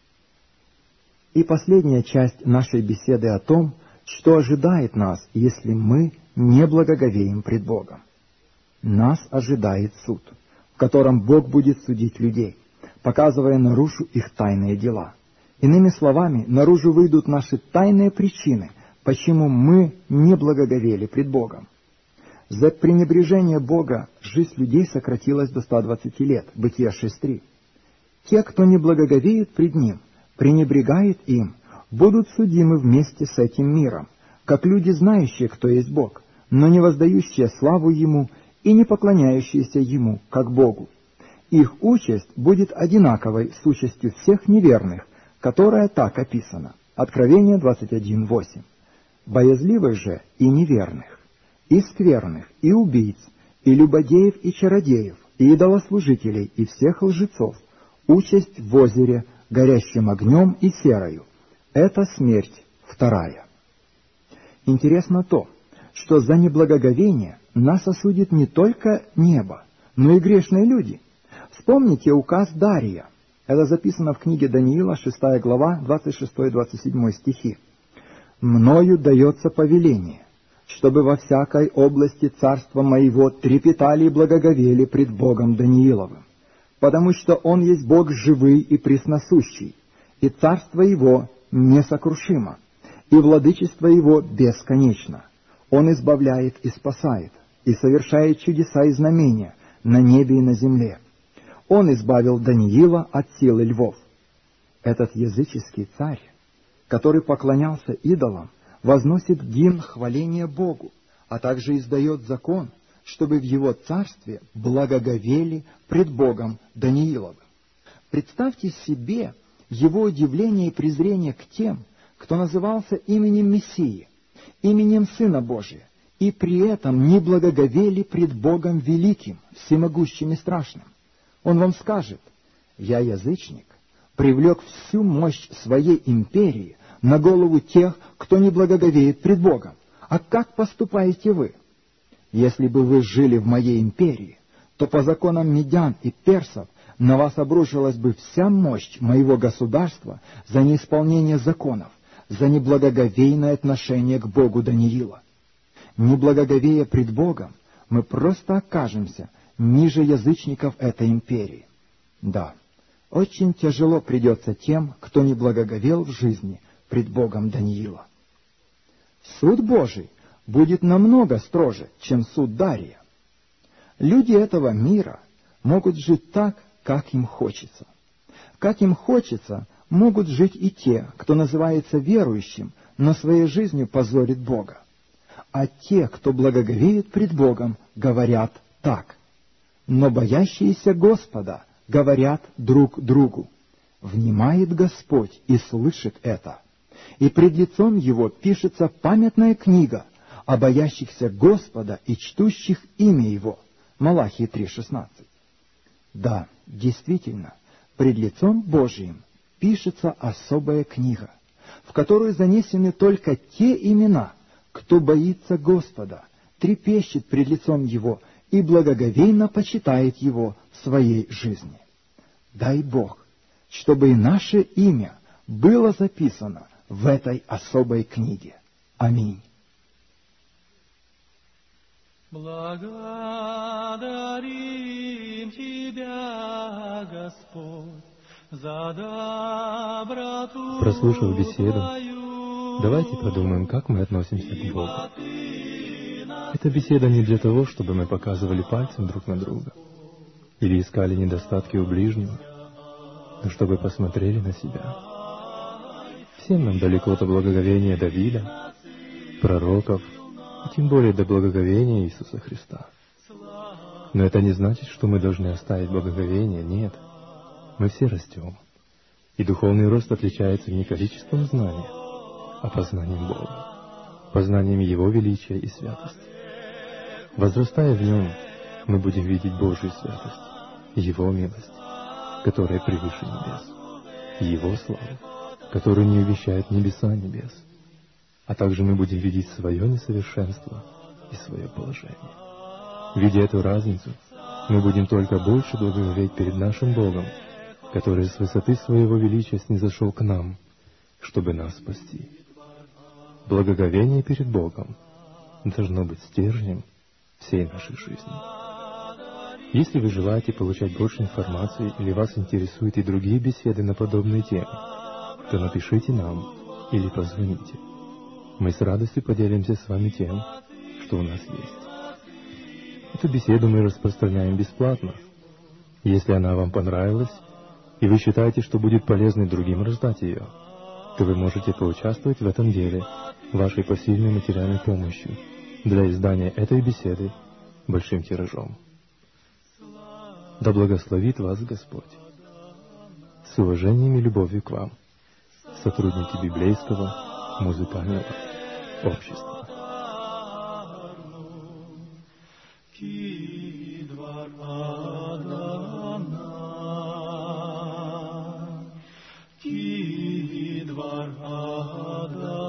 И последняя часть нашей беседы о том, что ожидает нас, если мы не благоговеем пред Богом. Нас ожидает суд, в котором Бог будет судить людей, показывая наружу их тайные дела. Иными словами, наружу выйдут наши тайные причины, почему мы не благоговели пред Богом. За пренебрежение Бога жизнь людей сократилась до 120 лет, Бытие 6:3. Те, кто не благоговеет пред Ним, пренебрегает им, будут судимы вместе с этим миром, как люди, знающие, кто есть Бог, но не воздающие славу Ему и не поклоняющиеся Ему, как Богу. Их участь будет одинаковой с участью всех неверных, которая так описана. Откровение 21:8. Боязливых же и неверных, и скверных, и убийц, и любодеев, и чародеев, и идолослужителей, и всех лжецов, участь в озере, горящим огнем и серою. Это смерть вторая. Интересно то, что за неблагоговение нас осудит не только небо, но и грешные люди. Вспомните указ Дария. Это записано в книге Даниила, 6 глава, 26-27 стихи. «Мною дается повеление, чтобы во всякой области царства моего трепетали и благоговели пред Богом Данииловым, потому что Он есть Бог живый и пресносущий, и царство Его несокрушимо, и владычество Его бесконечно. Он избавляет и спасает, и совершает чудеса и знамения на небе и на земле. Он избавил Даниила от силы львов». Этот языческий царь, который поклонялся идолам, возносит гимн хваления Богу, а также издает закон, чтобы в его царстве благоговели пред Богом Данииловым. Представьте себе его удивление и презрение к тем, кто назывался именем Мессии, именем Сына Божия, и при этом не благоговели пред Богом великим, всемогущим и страшным. Он вам скажет: «Я, язычник, привлек всю мощь своей империи на голову тех, кто не благоговеет пред Богом. А как поступаете вы? Если бы вы жили в моей империи, то по законам медян и персов на вас обрушилась бы вся мощь моего государства за неисполнение законов, за неблагоговейное отношение к Богу Даниила. Неблагоговея пред Богом, мы просто окажемся ниже язычников этой империи. Да, очень тяжело придется тем, кто не благоговел в жизни пред Богом Даниила. Суд Божий будет намного строже, чем суд Дария. Люди этого мира могут жить так, как им хочется. Как им хочется, могут жить и те, кто называется верующим, но своей жизнью позорит Бога. А те, кто благоговеет пред Богом, говорят так. Но боящиеся Господа говорят друг другу: «Внимает Господь и слышит это». И пред лицом Его пишется памятная книга о боящихся Господа и чтущих имя Его. Малахии 3:16. Да, действительно, пред лицом Божиим пишется особая книга, в которую занесены только те имена, кто боится Господа, трепещет пред лицом Его и благоговейно почитает Его в своей жизни. Дай Бог, чтобы и наше имя было записано в этой особой книге. Аминь. Благодарим Тебя, Господь, за доброту. Прослушав беседу, давайте подумаем, как мы относимся к Богу. Эта беседа не для того, чтобы мы показывали пальцем друг на друга или искали недостатки у ближнего, но чтобы посмотрели на себя. Всем нам далеко до благоговения Давида, пророков, и тем более до благоговения Иисуса Христа. Но это не значит, что мы должны оставить благоговение, нет. Мы все растем. И духовный рост отличается не количеством знания, а познанием Бога, познанием Его величия и святости. Возрастая в Нем, мы будем видеть Божью святость, Его милость, которая превыше небес, Его славу, которую не увещает небеса небес, а также мы будем видеть свое несовершенство и свое положение. Видя эту разницу, мы будем только больше благоговеть перед нашим Богом, который с высоты своего величия снизошел к нам, чтобы нас спасти. Благоговение перед Богом должно быть стержнем всей нашей жизни. Если вы желаете получать больше информации или вас интересуют и другие беседы на подобные темы, то напишите нам или позвоните. Мы с радостью поделимся с вами тем, что у нас есть. Эту беседу мы распространяем бесплатно. Если она вам понравилась, и вы считаете, что будет полезно другим раздать ее, то вы можете поучаствовать в этом деле вашей посильной материальной помощью для издания этой беседы большим тиражом. Да благословит вас Господь. С уважением и любовью к вам, сотрудники Библейского музыкального общества. Ki dvar Adonai